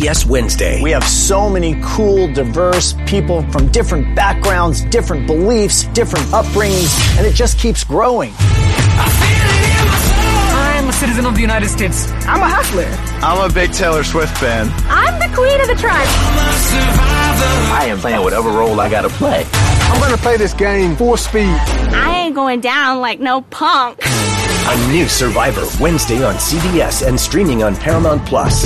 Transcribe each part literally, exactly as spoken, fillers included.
B S Wednesday. We have so many cool, diverse people from different backgrounds, different beliefs, different upbringings, and it just keeps growing. I'm a citizen of the United States. I'm a hustler. I'm a big Taylor Swift fan. I'm the queen of the tribe. I am playing whatever role I gotta play. I'm gonna play this game full speed. I ain't going down like no punk. A new Survivor Wednesday on C B S and streaming on Paramount Plus.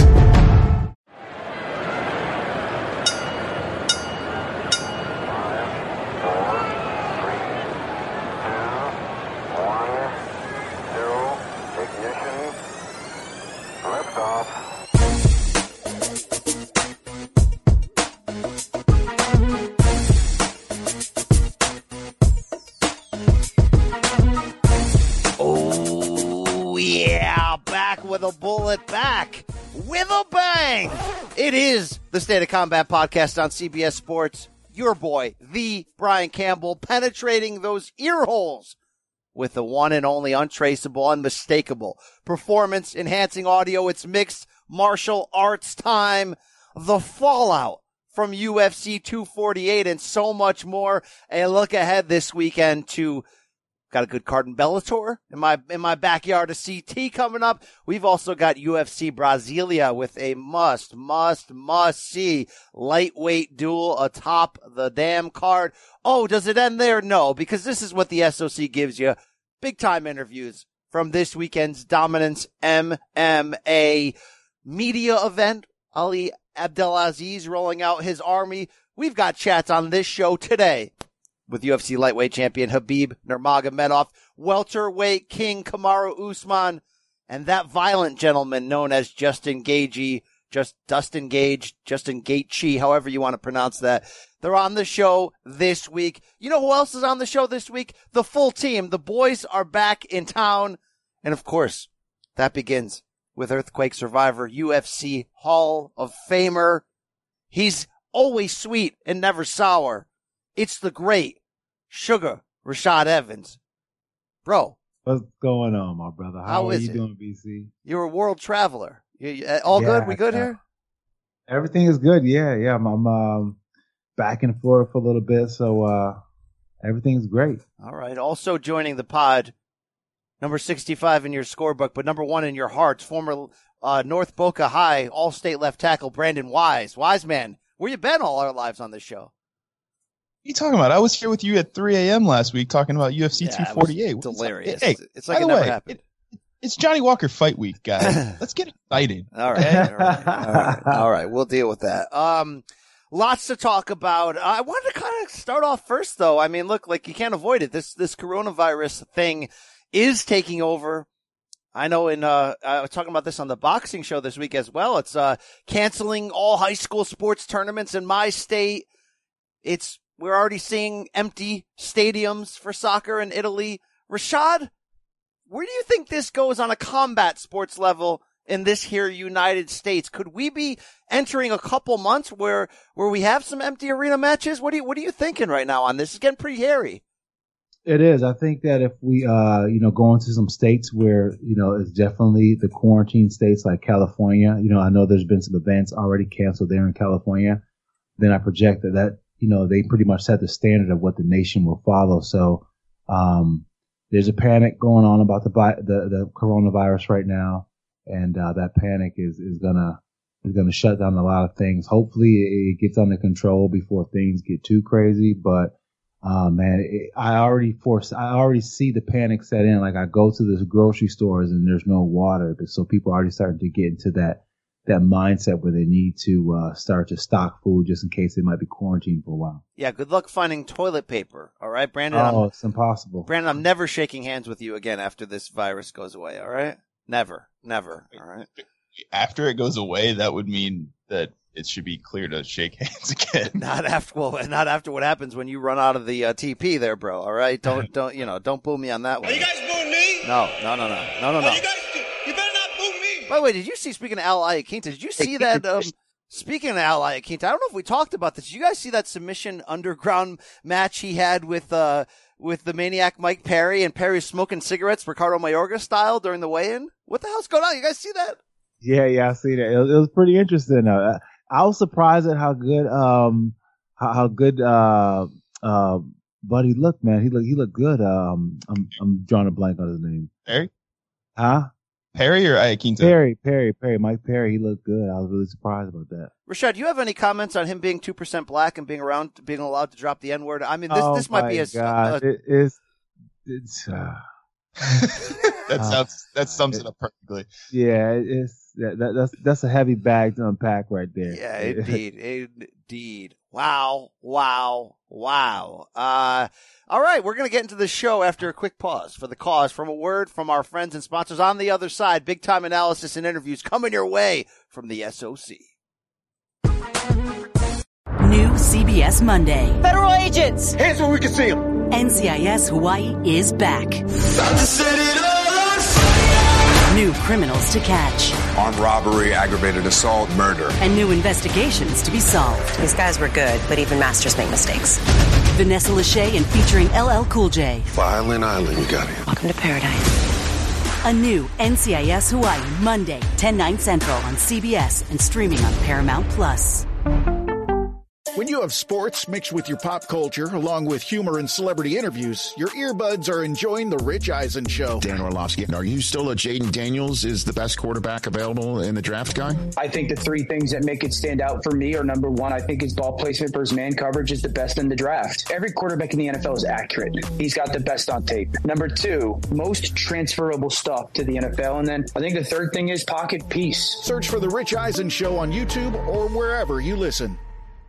It is the State of Combat podcast on C B S Sports. Your boy, the Brian Campbell, penetrating those ear holes with the one and only untraceable, unmistakable performance enhancing audio. It's mixed martial arts time. The fallout from U F C two forty-eight and so much more. A look ahead this weekend to got a good card in Bellator in my, in my backyard of C T coming up. We've also got U F C Brasilia with a must, must, must see lightweight duel atop the damn card. Oh, does it end there? No, because this is what the S O C gives you. Big time interviews from this weekend's Dominance M M A media event. Ali Abdelaziz rolling out his army. We've got chats on this show today with U F C lightweight champion Khabib Nurmagomedov, welterweight king Kamaru Usman, and that violent gentleman known as Justin Gaethje, just Dustin Gage, Justin Gaethje, however you want to pronounce that. They're on the show this week. You know who else is on the show this week? The full team. The boys are back in town. And of course, that begins with Earthquake survivor, U F C Hall of Famer. He's always sweet and never sour. It's the great Sugar Rashad Evans. Bro. What's going on, my brother? How, how are is you it? doing, B C? You're a world traveler. You, you, all yeah, good? We good uh, here? Everything is good. Yeah, yeah. I'm, I'm um, back in Florida for a little bit, so uh, everything's great. All right. Also joining the pod, number sixty-five in your scorebook, but number one in your hearts, former uh, North Boca High All-State left tackle Brandon Wise. Wise man, where you been all our lives on this show? What are you talking about? I was here with you at three a.m. last week talking about U F C yeah, two forty-eight. Delirious. Hey, it's like it never way, happened. It, it's Johnny Walker fight week, guys. Let's get excited. All right. Okay? All right. All right. All right. We'll deal with that. Um, lots to talk about. Uh, I wanted to kind of start off first, though. I mean, look, like you can't avoid it. This, this coronavirus thing is taking over. I know in, uh, I was talking about this on the boxing show this week as well. It's, uh, canceling all high school sports tournaments in my state. It's, We're already seeing empty stadiums for soccer in Italy. Rashad, where do you think this goes on a combat sports level in this here United States? Could we be entering a couple months where, where we have some empty arena matches? What do you, what are you thinking right now on this? It's getting pretty hairy. It is. I think that if we, uh, you know, go into some states where, you know, it's definitely the quarantine states like California. You know, I know there's been some events already canceled there in California. Then I project that that, you know, they pretty much set the standard of what the nation will follow. So, um, there's a panic going on about the, the, the coronavirus right now. And, uh, that panic is, is gonna, is gonna shut down a lot of things. Hopefully it gets under control before things get too crazy. But, uh, man, it, I already force, I already see the panic set in. Like I go to the grocery stores and there's no water. So people are already starting to get into that. that mindset where they need to uh, start to stock food just in case they might be quarantined for a while. Yeah, good luck finding toilet paper. All right, Brandon. Oh, I'm, it's impossible. Brandon, I'm never shaking hands with you again after this virus goes away. All right, never, never. All right. After it goes away, that would mean that it should be clear to shake hands again. Not after, well, not after what happens when you run out of the uh, T P there, bro. All right, don't, don't, you know, don't boo me on that one. Are you guys booing me? No, no, no, no, no, no, no. Oh, you guys, you better not boo me. By the way, did you see, speaking of Al Iaquinta, did you see that, um, speaking of Al Iaquinta, I don't know if we talked about this. Did you guys see that submission underground match he had with, uh, with the maniac Mike Perry, and Perry smoking cigarettes Ricardo Mayorga style during the weigh-in? What the hell's going on? You guys see that? Yeah, yeah, I see that. It was, it was pretty interesting. Uh, I was surprised at how good, um, how, how good, uh, uh, Buddy looked, man. He looked, he looked good. Um, I'm, I'm drawing a blank on his name. Perry? Huh? Perry or Iaquinta? Perry, Perry, Perry, Mike Perry. He looked good. I was really surprised about that. Rashad, do you have any comments on him being two percent black and being around, being allowed to drop the N word? I mean, this, oh this might be a, God. a it, it's, it's, uh, that sounds, that sums it up perfectly. Yeah, it's, that, that, that's, that's a heavy bag to unpack right there. Yeah, indeed. Indeed. Wow. Wow. Wow. Uh, all right. We're going to get into the show after a quick pause for the cause from a word from our friends and sponsors on the other side. Big time analysis and interviews coming your way from the S O C. New C B S Monday. Federal agents! Hands where we can see them! N C I S Hawaii is back. New criminals to catch. Armed robbery, aggravated assault, murder. And new investigations to be solved. These guys were good, but even masters make mistakes. Vanessa Lachey and featuring L L Cool J. Violent Island, you got it. Welcome to paradise. A new N C I S Hawaii Monday, ten, nine Central on C B S and streaming on Paramount Plus. When you have sports mixed with your pop culture, along with humor and celebrity interviews, your earbuds are enjoying The Rich Eisen Show. Dan Orlovsky, are you still a Jaden Daniels is the best quarterback available in the draft guy? I think the three things that make it stand out for me are, number one, I think his ball placement versus man coverage is the best in the draft. Every quarterback in the N F L is accurate. He's got the best on tape. Number two, most transferable stuff to the N F L. And then I think the third thing is pocket peace. Search for The Rich Eisen Show on YouTube or wherever you listen.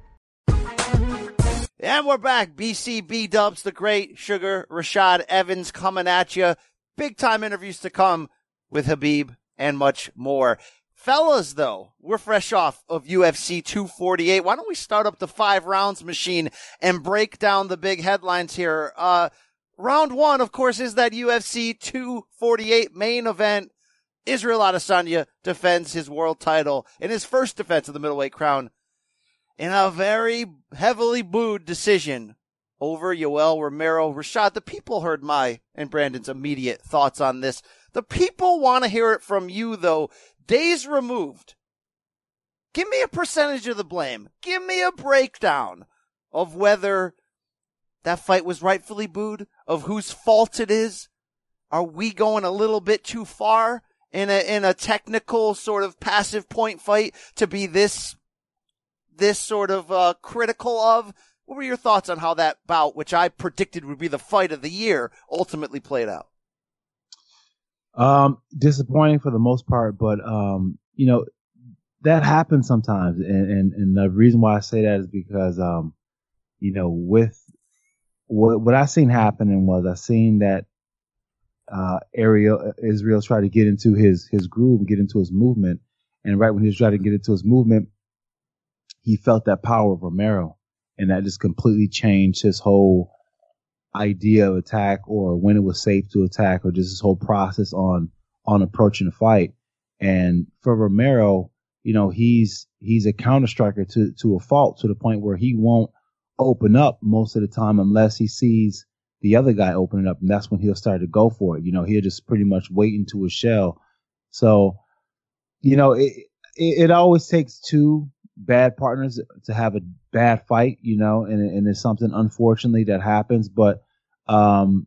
And we're back. B C B Dubs, the great Sugar Rashad Evans coming at you. Big time interviews to come with Habib and much more. Fellas, though, we're fresh off of U F C two forty-eight. Why don't we start up the five rounds machine and break down the big headlines here? Uh, round one, of course, is that U F C two forty-eight main event. Israel Adesanya defends his world title in his first defense of the middleweight crown in a very heavily booed decision over Yoel Romero. Rashad, the people heard my and Brandon's immediate thoughts on this. The people want to hear it from you, though. Days removed. Give me a percentage of the blame. Give me a breakdown of whether that fight was rightfully booed, of whose fault it is. Are we going a little bit too far in a, in a technical sort of passive point fight to be this this sort of uh, critical of? What were your thoughts on how that bout, which I predicted would be the fight of the year, ultimately played out? Um, disappointing for the most part, but um, you know, that happens sometimes, and, and and the reason why I say that is because um, you know, with what what I seen happening was I seen that uh, Ariel Israel tried to get into his his groove, get into his movement, and right when he was trying to get into his movement, he felt that power of Romero, and that just completely changed his whole idea of attack, or when it was safe to attack, or just his whole process on on approaching the fight. And for Romero, you know, he's he's a counter striker to to a fault, to the point where he won't open up most of the time unless he sees the other guy opening up, and that's when he'll start to go for it. You know, he'll just pretty much wait into his shell. So, you know, it it, it always takes two bad partners to have a bad fight, you know, and, and it's something unfortunately that happens. But um,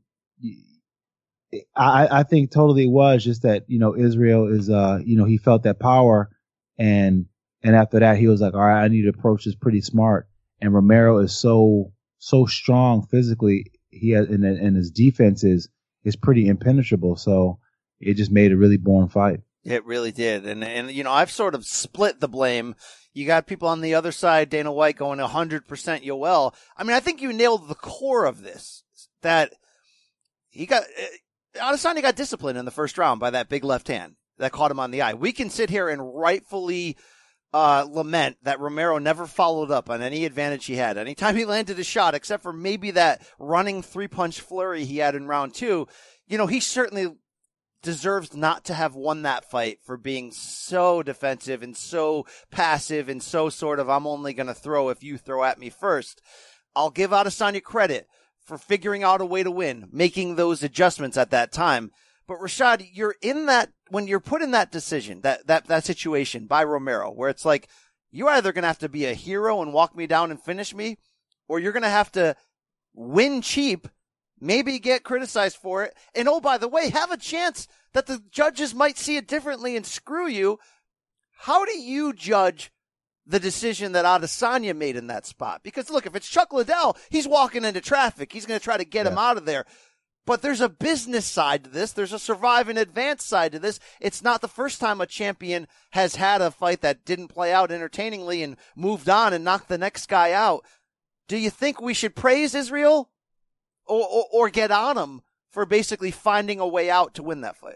I, I think totally it was just that, you know, Israel is, uh, you know, he felt that power, and and after that he was like, all right, I need to approach this pretty smart. And Romero is so so strong physically, he has, and, and his defense is is pretty impenetrable. So it just made a really boring fight. It really did. And, and, you know, I've sort of split the blame. You got people on the other side, Dana White, going one hundred percent Yoel. I mean, I think you nailed the core of this, that he got, Adesanya got disciplined in the first round by that big left hand that caught him on the eye. We can sit here and rightfully uh, lament that Romero never followed up on any advantage he had. Anytime he landed a shot, except for maybe that running three-punch flurry he had in round two, you know, he certainly deserves not to have won that fight for being so defensive and so passive and so sort of, I'm only going to throw if you throw at me first. I'll give Adesanya credit for figuring out a way to win, making those adjustments at that time. But Rashad, you're in that, when you're put in that decision, that, that, that situation by Romero, where it's like, you're either going to have to be a hero and walk me down and finish me, or you're going to have to win cheap, maybe get criticized for it, and oh, by the way, have a chance that the judges might see it differently and screw you. How do you judge the decision that Adesanya made in that spot? Because look, if it's Chuck Liddell, he's walking into traffic. He's going to try to get yeah. him out of there. But there's a business side to this. There's a survive and advance side to this. It's not the first time a champion has had a fight that didn't play out entertainingly and moved on and knocked the next guy out. Do you think we should praise Israel or, or, or get on him for basically finding a way out to win that fight?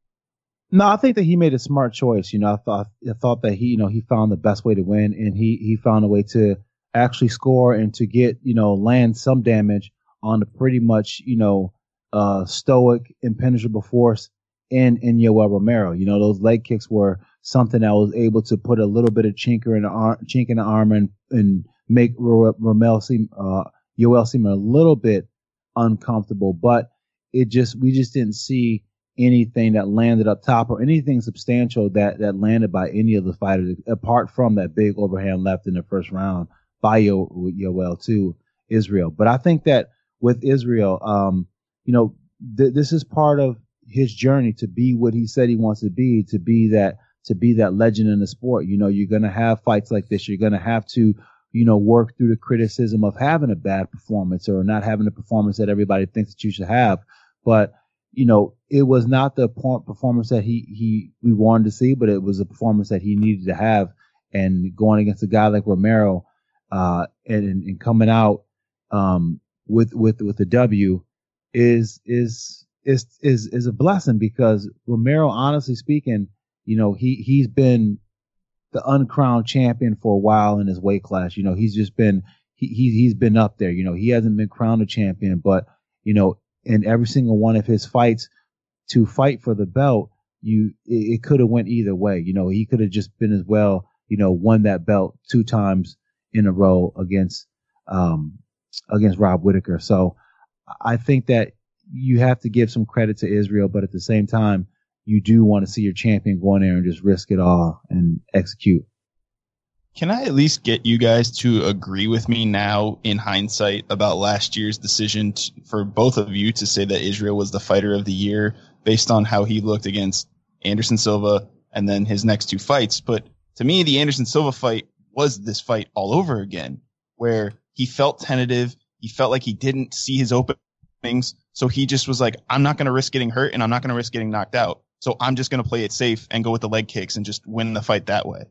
No, I think that he made a smart choice. You know, I thought I thought that he, you know, he found the best way to win, and he, he found a way to actually score and to get, you know, land some damage on the pretty much, you know, uh, stoic, impenetrable force in, in Yoel Romero. You know, those leg kicks were something that was able to put a little bit of chinker in the arm, chink in the arm and, and make Romero seem, uh, Yoel seem a little bit uncomfortable, but it just, we just didn't see anything that landed up top or anything substantial that, that landed by any of the fighters, apart from that big overhand left in the first round by Yo, Yoel to Israel. But I think that with Israel, um, you know, th- this is part of his journey to be what he said he wants to be, to be that, to be that legend in the sport. You know, you're going to have fights like this. You're going to have to, you know, work through the criticism of having a bad performance or not having the performance that everybody thinks that you should have. But, you know, it was not the performance that he, he, we wanted to see, but it was a performance that he needed to have. And going against a guy like Romero, uh, and, and coming out, um, with, with, with the W is, is, is, is, is a blessing, because Romero, honestly speaking, you know, he, he's been the uncrowned champion for a while in his weight class. You know, he's just been, he, he, he's been up there. You know, he hasn't been crowned a champion, but, you know, in every single one of his fights to fight for the belt, you, it, it could have went either way. You know, he could have just been as well, you know, won that belt two times in a row against, um, against Rob Whittaker. So I think that you have to give some credit to Israel, but at the same time, you do want to see your champion go in there and just risk it all and execute. Can I at least get you guys to agree with me now in hindsight about last year's decision to, for both of you to say that Israel was the fighter of the year based on how he looked against Anderson Silva and then his next two fights? But to me, the Anderson Silva fight was this fight all over again, where he felt tentative. He felt like he didn't see his openings. So he just was like, I'm not going to risk getting hurt and I'm not going to risk getting knocked out. So I'm just going to play it safe and go with the leg kicks and just win the fight that way.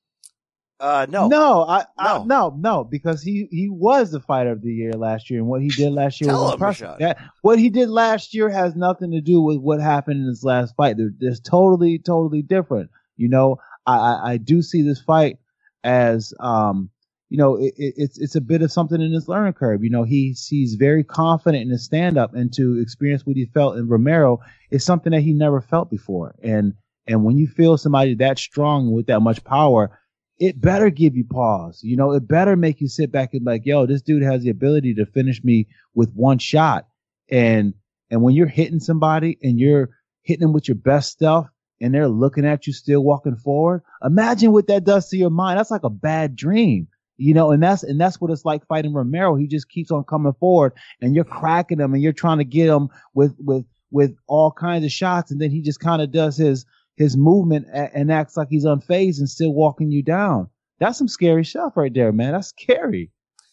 Uh, no, no, I, no, I, no, no, because he, he was the fighter of the year last year, and what he did last year was impressive. That, what he did last year has nothing to do with what happened in his last fight. They're, they're totally, totally different. You know, I, I, I do see this fight as, um, you know, it, it, it's, it's a bit of something in his learning curve. You know, he's, he's very confident in his stand up, and to experience what he felt in Romero is something that he never felt before. And, and when you feel somebody that strong with that much power, it better give you pause. You know, it better make you sit back and like, yo, this dude has the ability to finish me with one shot. And, and when you're hitting somebody and you're hitting them with your best stuff and they're looking at you still walking forward, imagine what that does to your mind. That's like a bad dream, you know, and that's, and that's what it's like fighting Romero. He just keeps on coming forward and you're cracking him and you're trying to get him with, with, with all kinds of shots. And then he just kind of does his, his movement and acts like he's unfazed and still walking you down. That's some scary stuff right there, man. That's scary.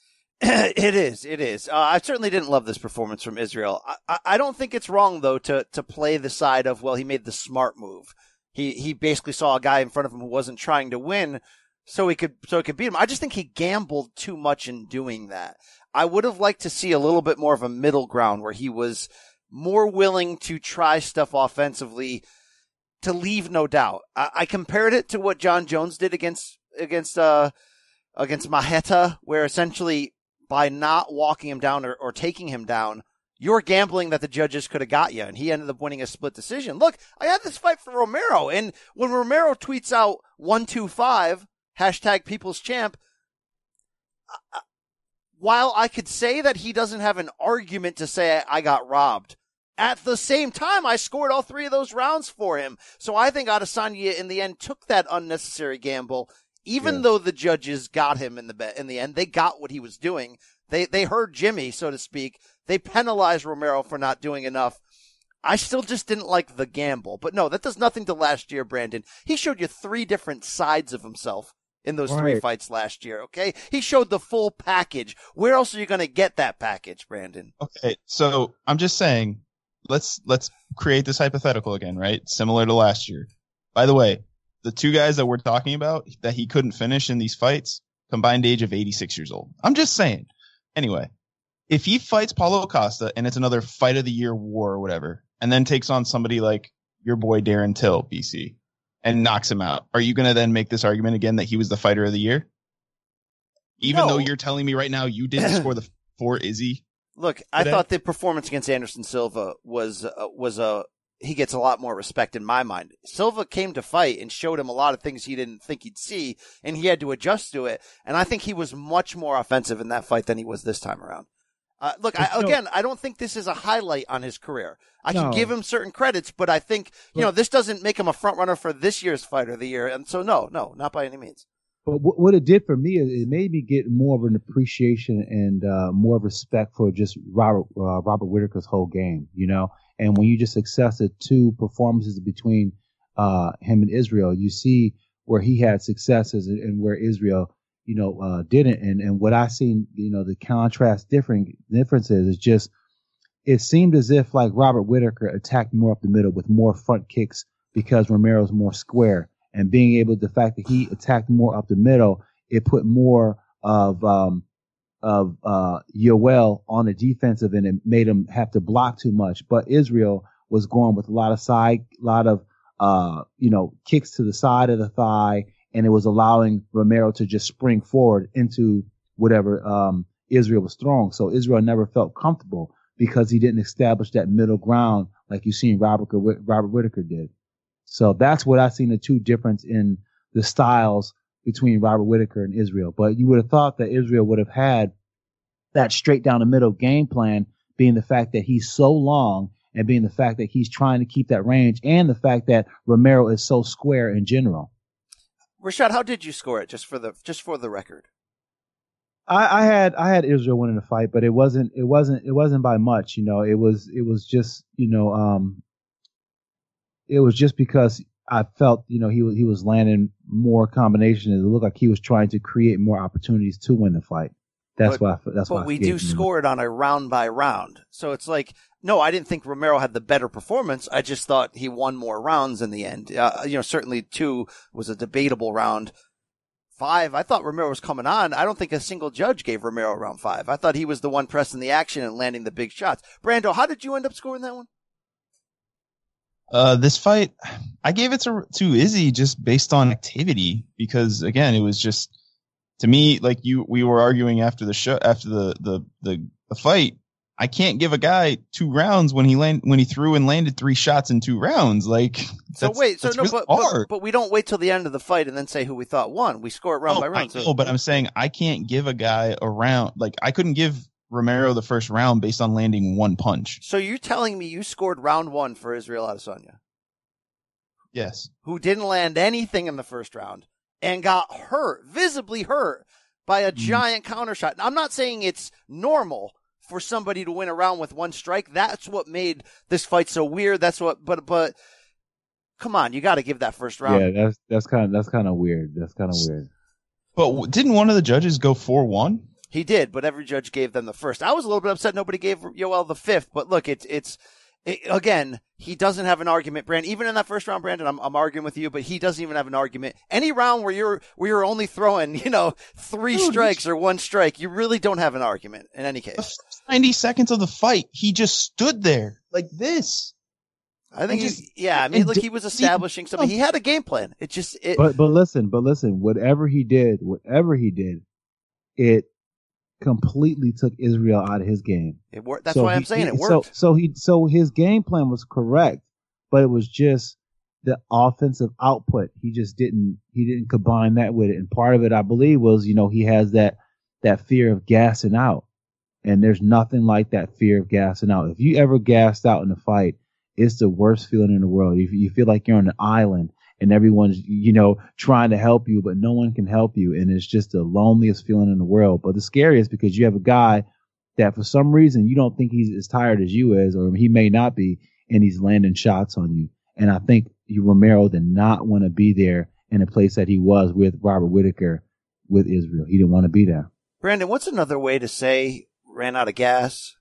It is. It is. Uh, I certainly didn't love this performance from Israel. I, I don't think it's wrong, though, to, to play the side of, well, he made the smart move. He, he basically saw a guy in front of him who wasn't trying to win so he could, so he could beat him. I just think he gambled too much in doing that. I would have liked to see a little bit more of a middle ground where he was more willing to try stuff offensively, to leave no doubt. I, I compared it to what John Jones did against against uh against Maheta, where essentially by not walking him down or, or taking him down, you're gambling that the judges could have got you, and he ended up winning a split decision. Look, I had this fight for Romero, and when Romero tweets out one two five hashtag People's Champ, uh, while I could say that he doesn't have an argument to say I got robbed, at the same time, I scored all three of those rounds for him. So I think Adesanya in the end took that unnecessary gamble Even Yeah. though the judges got him in the be- in the end, they got what he was doing. They they heard Jimmy, so to speak. They penalized Romero for not doing enough. I still just didn't like the gamble. But no, that does nothing to last year, Brandon. He showed you three different sides of himself in those three Right. fights last year, okay? He showed the full package. Where else are you going to get that package, Brandon? Okay, so I'm just saying, let's let's create this hypothetical again, right? Similar to last year. By the way, the two guys that we're talking about that he couldn't finish in these fights, combined age of eighty-six years old. I'm just saying. Anyway, if he fights Paulo Costa and it's another fight of the year war or whatever, and then takes on somebody like your boy Darren Till, B C, and knocks him out, are you going to then make this argument again that he was the fighter of the year? Even No. though you're telling me right now you didn't score the for Izzy? Look, I Today? thought the performance against Anderson Silva was uh, was a he gets a lot more respect in my mind. Silva came to fight and showed him a lot of things he didn't think he'd see, and he had to adjust to it. And I think he was much more offensive in that fight than he was this time around. Uh, look, I, No. again, I don't think this is a highlight on his career. I can No. give him certain credits, but I think, you know, this doesn't make him a front runner for this year's fighter of the year. And so, no, no, not by any means. But what what it did for me is it made me get more of an appreciation and uh, more respect for just Robert uh, Robert Whitaker's whole game, you know. And when you just assess the two performances between uh, him and Israel, you see where he had successes and, and where Israel, you know, uh, didn't. And and what I seen, you know, the contrast different differences is just it seemed as if like Robert Whitaker attacked more up the middle with more front kicks because Romero's more square. And being able, the fact that he attacked more up the middle, it put more of um, of uh, Yoel on the defensive, and it made him have to block too much. But Israel was going with a lot of side, a lot of uh, you know kicks to the side of the thigh, and it was allowing Romero to just spring forward into whatever um, Israel was throwing. So Israel never felt comfortable because he didn't establish that middle ground like you seen Robert Robert Whitaker did. So that's what I seen the two difference in the styles between Robert Whitaker and Israel. But you would have thought that Israel would have had that straight down the middle game plan, being the fact that he's so long and being the fact that he's trying to keep that range and the fact that Romero is so square in general. Rashad, how did you score it? Just for the just for the record. I, I had I had Israel winning the fight, but it wasn't it wasn't it wasn't by much. You know, it was it was just you know um. It was just because I felt, you know, he was he was landing more combinations. It looked like he was trying to create more opportunities to win the fight. That's But- why. I, that's But why. I we gave do him- score it on a round by round. So it's like, no, I didn't think Romero had the better performance. I just thought he won more rounds in the end. Uh, you know, certainly two was a debatable round. Five, I thought Romero was coming on. I don't think a single judge gave Romero round five. I thought he was the one pressing the action and landing the big shots. Brando, how did you end up scoring that one? Uh, this fight, I gave it to to Izzy just based on activity because again, it was just to me like you we were arguing after the show after the the the, the fight. I can't give a guy two rounds when he land when he threw and landed three shots in two rounds. Like So that's- wait, so that's no, really but, but hard. but we don't wait till the end of the fight and then say who we thought won. We score it round Oh, by I round. know, So, but I'm saying I can't give a guy a round. Like I couldn't give Romero the first round based on landing one punch. so you're telling me you scored round one for Israel Adesanya, Yes. who didn't land anything in the first round and got hurt, visibly hurt by a giant counter shot. Now, I'm not saying it's normal for somebody to win a round with one strike. That's what made this fight so weird. That's what, but, but come on, you got to give that first round. Yeah, that's that's kind of that's kind of weird. That's kind of weird. But w- didn't one of the judges go four one? He did, but every judge gave them the first. I was a little bit upset nobody gave Yoel the fifth, but look, it's, it's, it, again, he doesn't have an argument, Brandon. Even in that first round, Brandon, I'm, I'm arguing with you, but he doesn't even have an argument. Any round where you're, where you're only throwing, you know, three Dude, strikes or one strike, you really don't have an argument in any case. ninety seconds of the fight, he just stood there like this. I think And he's, just- yeah, I mean, and look, did- he was establishing something. He had a game plan. It just, it, But but listen, but listen, whatever he did, whatever he did, it completely took Israel out of his game. it worked. That's So why I'm he- saying it he- So worked. so he so his game plan was correct, but it was just the offensive output. He just didn't he didn't combine that with it. And part of it, I believe, was you know he has that that fear of gassing out, and there's nothing like that fear of gassing out. If you ever gassed out in a fight, it's the worst feeling in the world. You, you feel like you're on an island and everyone's, you know, trying to help you, but no one can help you. And it's just the loneliest feeling in the world. But the scariest because you have a guy that for some reason you don't think he's as tired as you is, or he may not be, and he's landing shots on you. And I think Romero did not want to be there in a place that he was with Robert Whitaker with Israel. He didn't want to be there. Brandon, what's another way to say ran out of gas?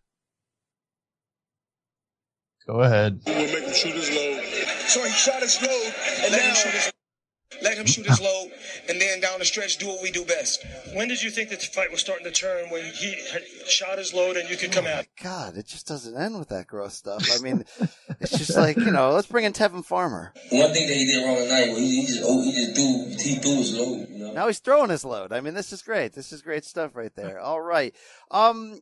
Go ahead. We will make him shoot his load. So he shot his load, and let him shoot his, let him shoot his load, and then down the stretch do what we do best. When did you think that the fight was starting to turn? When he had shot his load and you could come oh out? God, it just doesn't end with that gross stuff. I mean, it's just like, you know, let's bring in Tevin Farmer. One thing that he did wrong tonight, well, he, he just oh, he just threw he threw his load. You know? Now he's throwing his load. I mean, this is great. This is great stuff right there. All right. Um,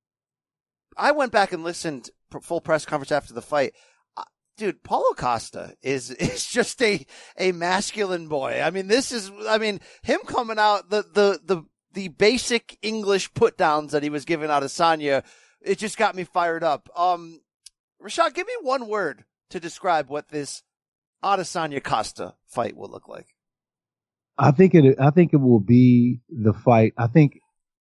I went back and listened full press conference after the fight. Dude, Paulo Costa is, is just a, a masculine boy. I mean, this is, I mean, him coming out, the, the, the, the basic English put downs that he was giving out of Adesanya, it just got me fired up. Um, Rashad, give me one word to describe what this Adesanya Costa fight will look like. I think it, I think it will be the fight. I think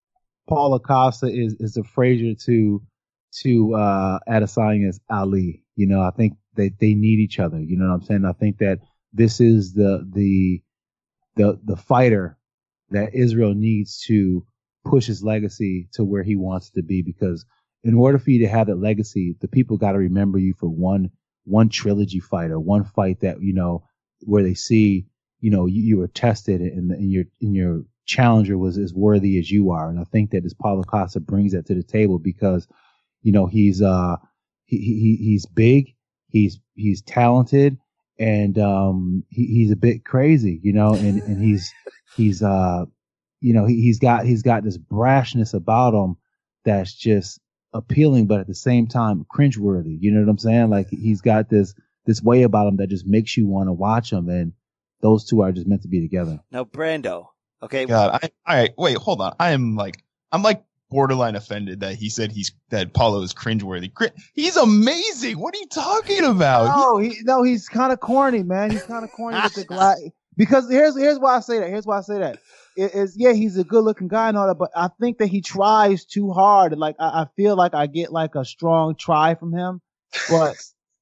Paulo Costa is, is a Frazier to, to, uh, Adesanya's Ali. You know, I think they, they need each other. You know what I'm saying? I think that this is the, the, the, the fighter that Israel needs to push his legacy to where he wants to be, because in order for you to have that legacy, the people got to remember you for one, one trilogy fight or one fight that, you know, where they see, you know, you, you were tested and, and your, and your challenger was as worthy as you are. And I think that this Paulo Costa brings that to the table because, you know, he's, uh, he, he, he's big. He's, he's talented, and, um, he, he's a bit crazy, you know, and, and he's, he's, uh, you know, he, he's got, he's got this brashness about him that's just appealing, but at the same time, cringeworthy. You know what I'm saying? Like, he's got this, this way about him that just makes you want to watch him. And those two are just meant to be together. Now, Brando. Okay. God, I, I, wait, hold on. I am like, I'm like, borderline offended that he said he's that Paulo is cringeworthy. He's amazing. What are you talking about? No, he, no, he's kind of corny, man. He's kind of corny with the glass. Because here's here's why I say that. Here's why I say that. It is yeah, he's a good looking guy and all that, but I think that he tries too hard. Like I, I feel like I get like a strong try from him, but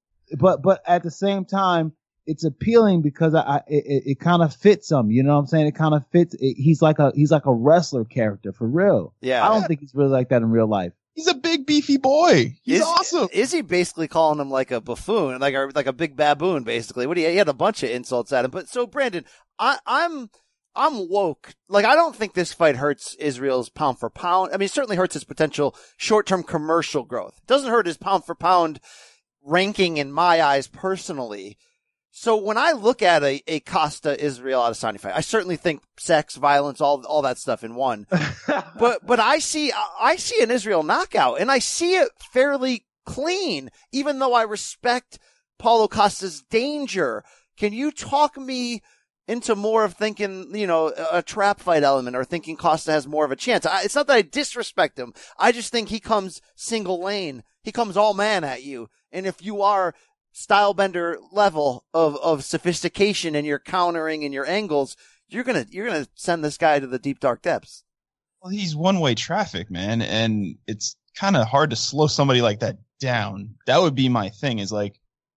but but at the same time, it's appealing because I, I it, it kind of fits him. You know what I'm saying? It kind of fits. It, he's like a he's like a wrestler character for real. Yeah, I don't think he's really like that in real life. He's a big beefy boy. He's is, awesome. Is he basically calling him like a buffoon, like a like a big baboon? Basically, what he, he had a bunch of insults at him. But so Brandon, I, I'm I'm woke. Like I don't think this fight hurts Israel's pound for pound. I mean, it certainly hurts his potential short term commercial growth. It doesn't hurt his pound for pound ranking in my eyes personally. So when I look at a, a Costa Israel Adesanya fight, I certainly think sex, violence, all all that stuff in one. but but I see I see an Israel knockout, and I see it fairly clean, even though I respect Paulo Costa's danger. Can you talk me into more of thinking, you know, a trap fight element, or thinking Costa has more of a chance? I, it's not that I disrespect him. I just think he comes single lane. He comes all man at you. And if you are style bender level of, of sophistication and your countering and your angles, you're going to, you're going to send this guy to the deep dark depths. Well, he's one way traffic, man. And it's kind of hard to slow somebody like that down. That would be my thing is like,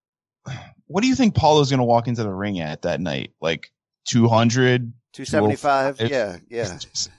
what do you think Paulo's going to walk into the ring at that night? Like two hundred, two seventy-five. Yeah. Yeah.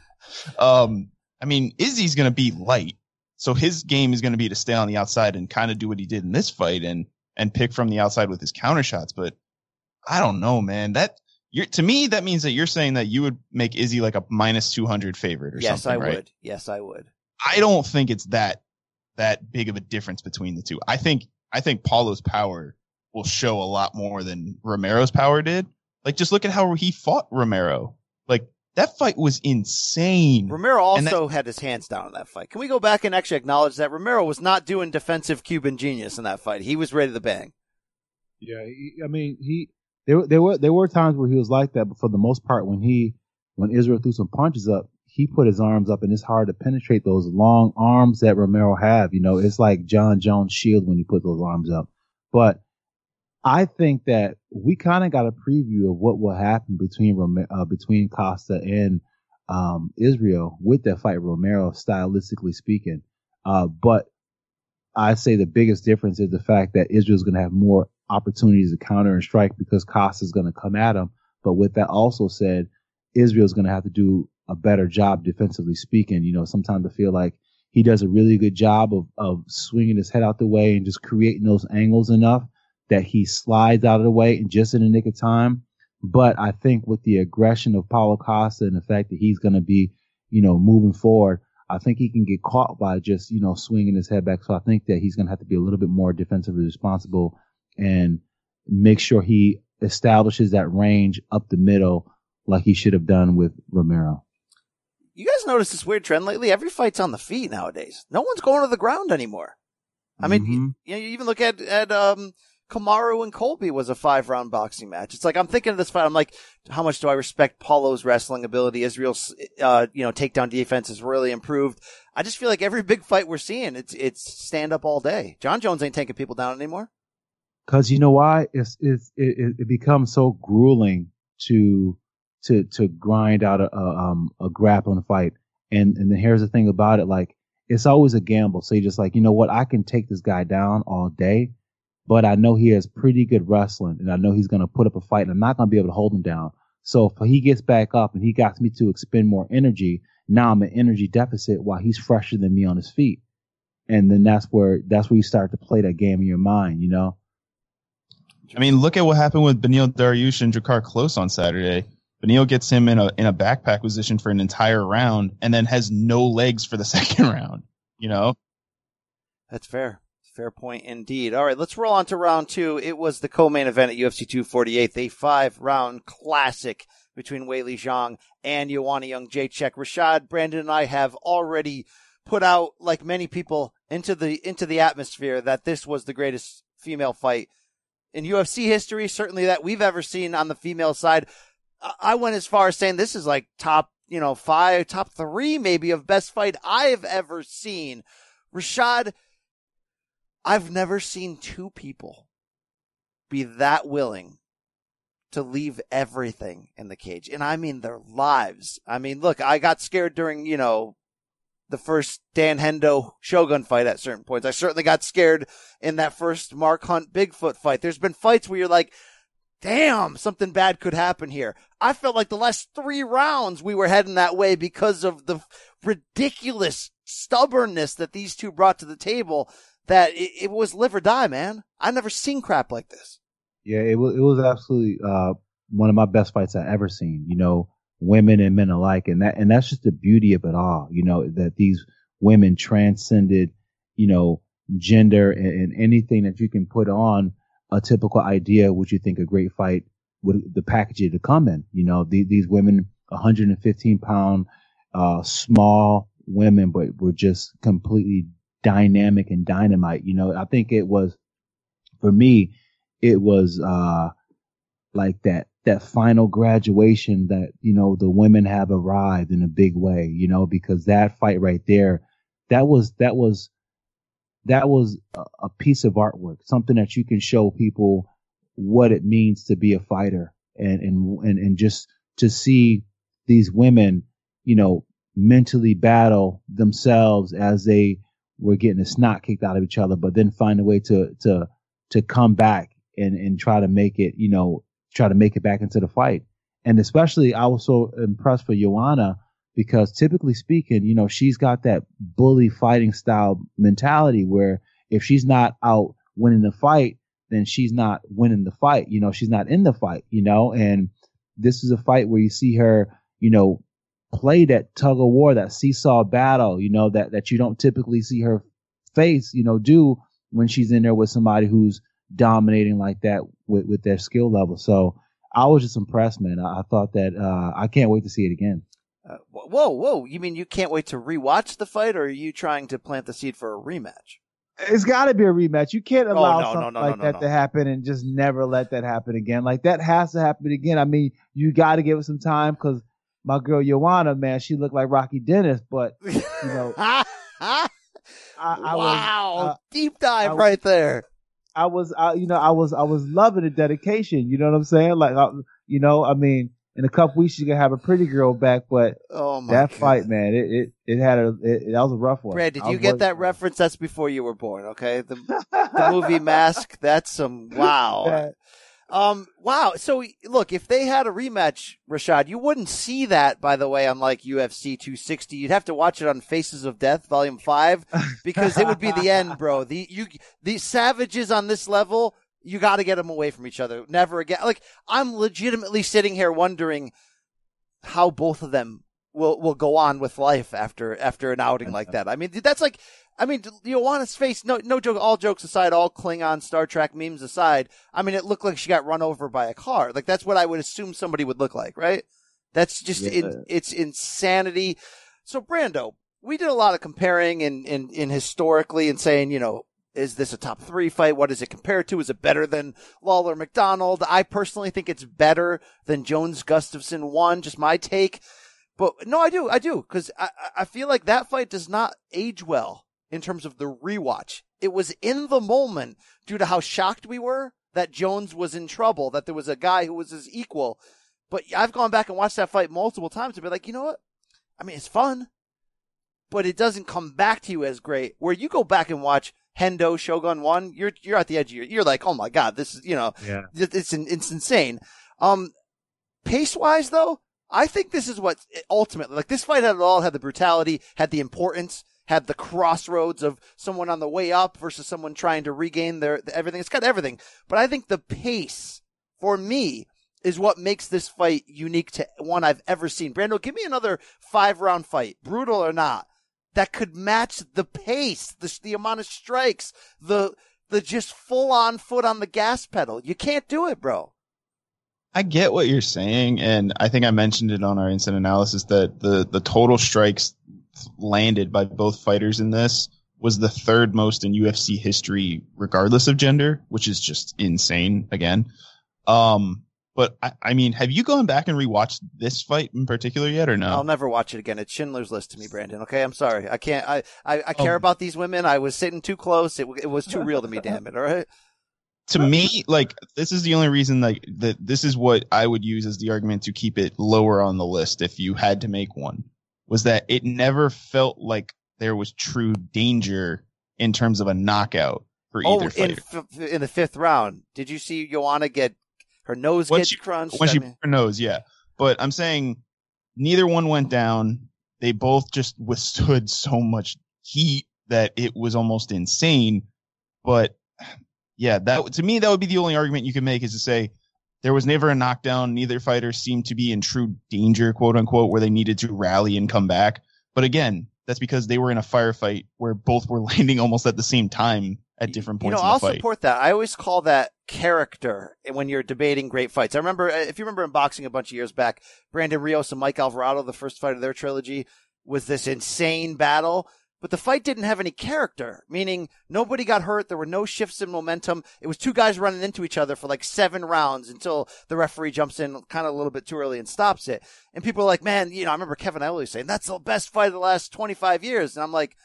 um, I mean, Izzy's going to be light. So his game is going to be to stay on the outside and kind of do what he did in this fight and, and pick from the outside with his counter shots. But I don't know, man. That you're, to me, that means that you're saying that you would make Izzy like a minus two hundred favorite or yes, something, I right? would. Yes, I would. I don't think it's that, that big of a difference between the two. I think, I think Paulo's power will show a lot more than Romero's power did. Like, just look at how he fought Romero. Like, that fight was insane. Romero also that, had his hands down in that fight. Can we go back and actually acknowledge that Romero was not doing defensive Cuban genius in that fight? He was ready to bang. Yeah, he, I mean, he there there were there were times where he was like that, but for the most part, when he when Israel threw some punches up, he put his arms up, and it's hard to penetrate those long arms that Romero have. You know, it's like John Jones' shield when he put those arms up. But I think that we kind of got a preview of what will happen between Rome- uh, between Costa and um, Israel with that fight, Romero, stylistically speaking. Uh, but I say the biggest difference is the fact that Israel's going to have more opportunities to counter and strike because Costa's going to come at him. But with that also said, Israel's going to have to do a better job defensively speaking. You know, sometimes I feel like he does a really good job of, of swinging his head out the way and just creating those angles enough that he slides out of the way and just in the nick of time. But I think with the aggression of Paulo Costa and the fact that he's going to be, you know, moving forward, I think he can get caught by just, you know, swinging his head back. So I think that he's going to have to be a little bit more defensively responsible and make sure he establishes that range up the middle like he should have done with Romero. You guys notice this weird trend lately? Every fight's on the feet nowadays. No one's going to the ground anymore. I mean, mm-hmm. you, you even look at, at, um, Kamaru and Colby was a five round boxing match. It's like, I'm thinking of this fight. I'm like, how much do I respect Paulo's wrestling ability? Israel's, uh, you know, takedown defense has really improved. I just feel like every big fight we're seeing, it's, it's stand up all day. John Jones ain't taking people down anymore. Cause you know why? It's, it's, it, it becomes so grueling to, to, to grind out a, a, um, a grappling fight. And, and then here's the thing about it. Like, it's always a gamble. So you're just like, you know what? I can take this guy down all day. But I know he has pretty good wrestling, and I know he's going to put up a fight, and I'm not going to be able to hold him down. So if he gets back up and he got me to expend more energy, now I'm an energy deficit while he's fresher than me on his feet. And then that's where that's where you start to play that game in your mind, you know? I mean, look at what happened with Beneil Dariush and Drakkar Klose on Saturday. Beneil gets him in a in a backpack position for an entire round and then has no legs for the second round, you know? That's fair. Fair point indeed. All right, let's roll on to round two. It was the co-main event at U F C two forty-eight, a five-round classic between Weili Zhang and Joanna Jędrzejczyk. Rashad, Brandon, and I have already put out, like many people, into the into the atmosphere that this was the greatest female fight in U F C history, certainly that we've ever seen on the female side. I went as far as saying this is like top, you know, five, top three maybe of best fight I've ever seen. Rashad, I've never seen two people be that willing to leave everything in the cage. And I mean their lives. I mean, look, I got scared during, you know, the first Dan Hendo Shogun fight at certain points. I certainly got scared in that first Mark Hunt Bigfoot fight. There's been fights where you're like, damn, something bad could happen here. I felt like the last three rounds we were heading that way because of the ridiculous stubbornness that these two brought to the table. That it, it was live or die, man. I've never seen crap like this. Yeah, it was it was absolutely uh, one of my best fights I've ever seen. You know, women and men alike, and that and that's just the beauty of it all. You know, that these women transcended, you know, gender and, and anything that you can put on a typical idea, which you think a great fight would the package to come in. You know, the, these women, one hundred fifteen pound, uh, small women, but were just completely dynamic and dynamite. You know, I think it was, for me, it was, uh, like that, that final graduation that, you know, the women have arrived in a big way, you know, because that fight right there, that was, that was, that was a, a piece of artwork, something that you can show people what it means to be a fighter and, and, and, and just to see these women, you know, mentally battle themselves as they were getting the snot kicked out of each other, but then find a way to, to, to come back and, and try to make it, you know, try to make it back into the fight. And especially I was so impressed for Joanna because typically speaking, you know, she's got that bully fighting style mentality where if she's not out winning the fight, then she's not winning the fight. You know, she's not in the fight, you know, and this is a fight where you see her, you know, play that tug of war, that seesaw battle, you know, that, that you don't typically see her face, you know, do when she's in there with somebody who's dominating like that with, with their skill level. So I was just impressed, man. I, I thought that, uh, I can't wait to see it again. Uh, whoa, whoa. You mean you can't wait to rewatch the fight, or are you trying to plant the seed for a rematch? It's got to be a rematch. You can't allow oh, no, something no, no, like no, that no. to happen and just never let that happen again. Like that has to happen again. I mean, you got to give it some time because my girl Joanna, man, she looked like Rocky Dennis, but you know, I, I wow, was, uh, deep dive I, right there. I was, I, you know, I was, I was loving the dedication. You know what I'm saying? Like, I, you know, I mean, in a couple weeks she's gonna have a pretty girl back, but oh my that God. fight, man, it, it, it had a, it, that was a rough one. Brad, did I you was get worried- that reference? That's before you were born, okay? The, the movie Mask, that's some, wow. Um, wow. So look, if they had a rematch, Rashad, you wouldn't see that, by the way, on like U F C two sixty. You'd have to watch it on Faces of Death, Volume five, because it would be the end, bro. The, you, the savages on this level, you got to get them away from each other. Never again. Like, I'm legitimately sitting here wondering how both of them will, will go on with life after, after an outing like that. I mean, that's like, I mean, Joanna's face, no, no joke, all jokes aside, all Klingon Star Trek memes aside. I mean, it looked like she got run over by a car. Like, that's what I would assume somebody would look like, right? That's just, yeah. in, it's insanity. So, Brando, we did a lot of comparing and, and, and historically and saying, you know, is this a top three fight? What does it compare to? Is it better than Lawler McDonald? I personally think it's better than Jones Gustafson one, just my take. But no, I do, I do, because I, I feel like that fight does not age well in terms of the rewatch. It was in the moment due to how shocked we were that Jones was in trouble, that there was a guy who was his equal. But I've gone back and watched that fight multiple times and be like, you know what? I mean, it's fun, but it doesn't come back to you as great. Where you go back and watch Hendo Shogun one, you're you're at the edge of your, you're like, oh my God, this is, you know, yeah. it's it's insane. Um, pace wise though, I think this is what ultimately, like, this fight had it all, had the brutality, had the importance, had the crossroads of someone on the way up versus someone trying to regain their everything. It's got everything, but I think the pace for me is what makes this fight unique to one I've ever seen. Brando, give me another five round fight, brutal or not, that could match the pace, the, the amount of strikes, the, the just full on foot on the gas pedal. You can't do it, bro. I get what you're saying. And I think I mentioned it on our instant analysis that the, the total strikes landed by both fighters in this was the third most in U F C history, regardless of gender, which is just insane again. Um, But, I, I mean, have you gone back and rewatched this fight in particular yet or no? I'll never watch it again. It's Schindler's List to me, Brandon. Okay, I'm sorry. I can't. I, I, I care um, about these women. I was sitting too close. It, it was too real to me, damn it. All right? To me, like, this is the only reason, like, that this is what I would use as the argument to keep it lower on the list if you had to make one, was that it never felt like there was true danger in terms of a knockout for oh, either fighter. In, in the fifth round, did you see Joanna get her nose when gets she, crunched? When I she mean, her nose, yeah. But I'm saying neither one went down. They both just withstood so much heat that it was almost insane. But yeah, that to me, that would be the only argument you can make, is to say there was never a knockdown. Neither fighter seemed to be in true danger, quote unquote, where they needed to rally and come back. But again, that's because they were in a firefight where both were landing almost at the same time at different points you know, in the I'll fight. support that. I always call that character when you're debating great fights. I remember, if you remember in boxing a bunch of years back, Brandon Rios and Mike Alvarado, the first fight of their trilogy, was this insane battle. But the fight didn't have any character, meaning nobody got hurt. There were no shifts in momentum. It was two guys running into each other for like seven rounds until the referee jumps in kind of a little bit too early and stops it. And people are like, man, you know, I remember Kevin Elley saying, that's the best fight of the last twenty-five years. And I'm like,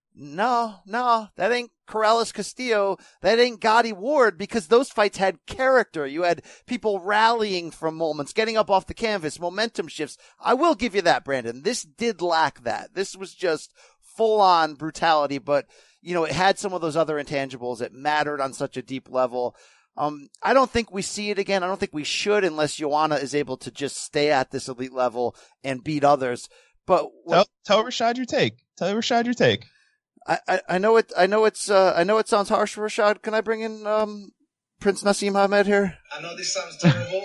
no, no, that ain't Corrales Castillo. That ain't Gotti Ward, because those fights had character. You had people rallying from moments, getting up off the canvas, momentum shifts. I will give you that, Brandon. This did lack that. This was just full on brutality, but you know, it had some of those other intangibles. It mattered on such a deep level. Um, I don't think we see it again. I don't think we should, unless Joanna is able to just stay at this elite level and beat others. But tell, tell Rashad your take. Tell Rashad your take. I, I, I know it. I know it's. Uh, I know it sounds harsh, Rashad. Can I bring in um, Prince Nassim Ahmed here? I know this sounds terrible.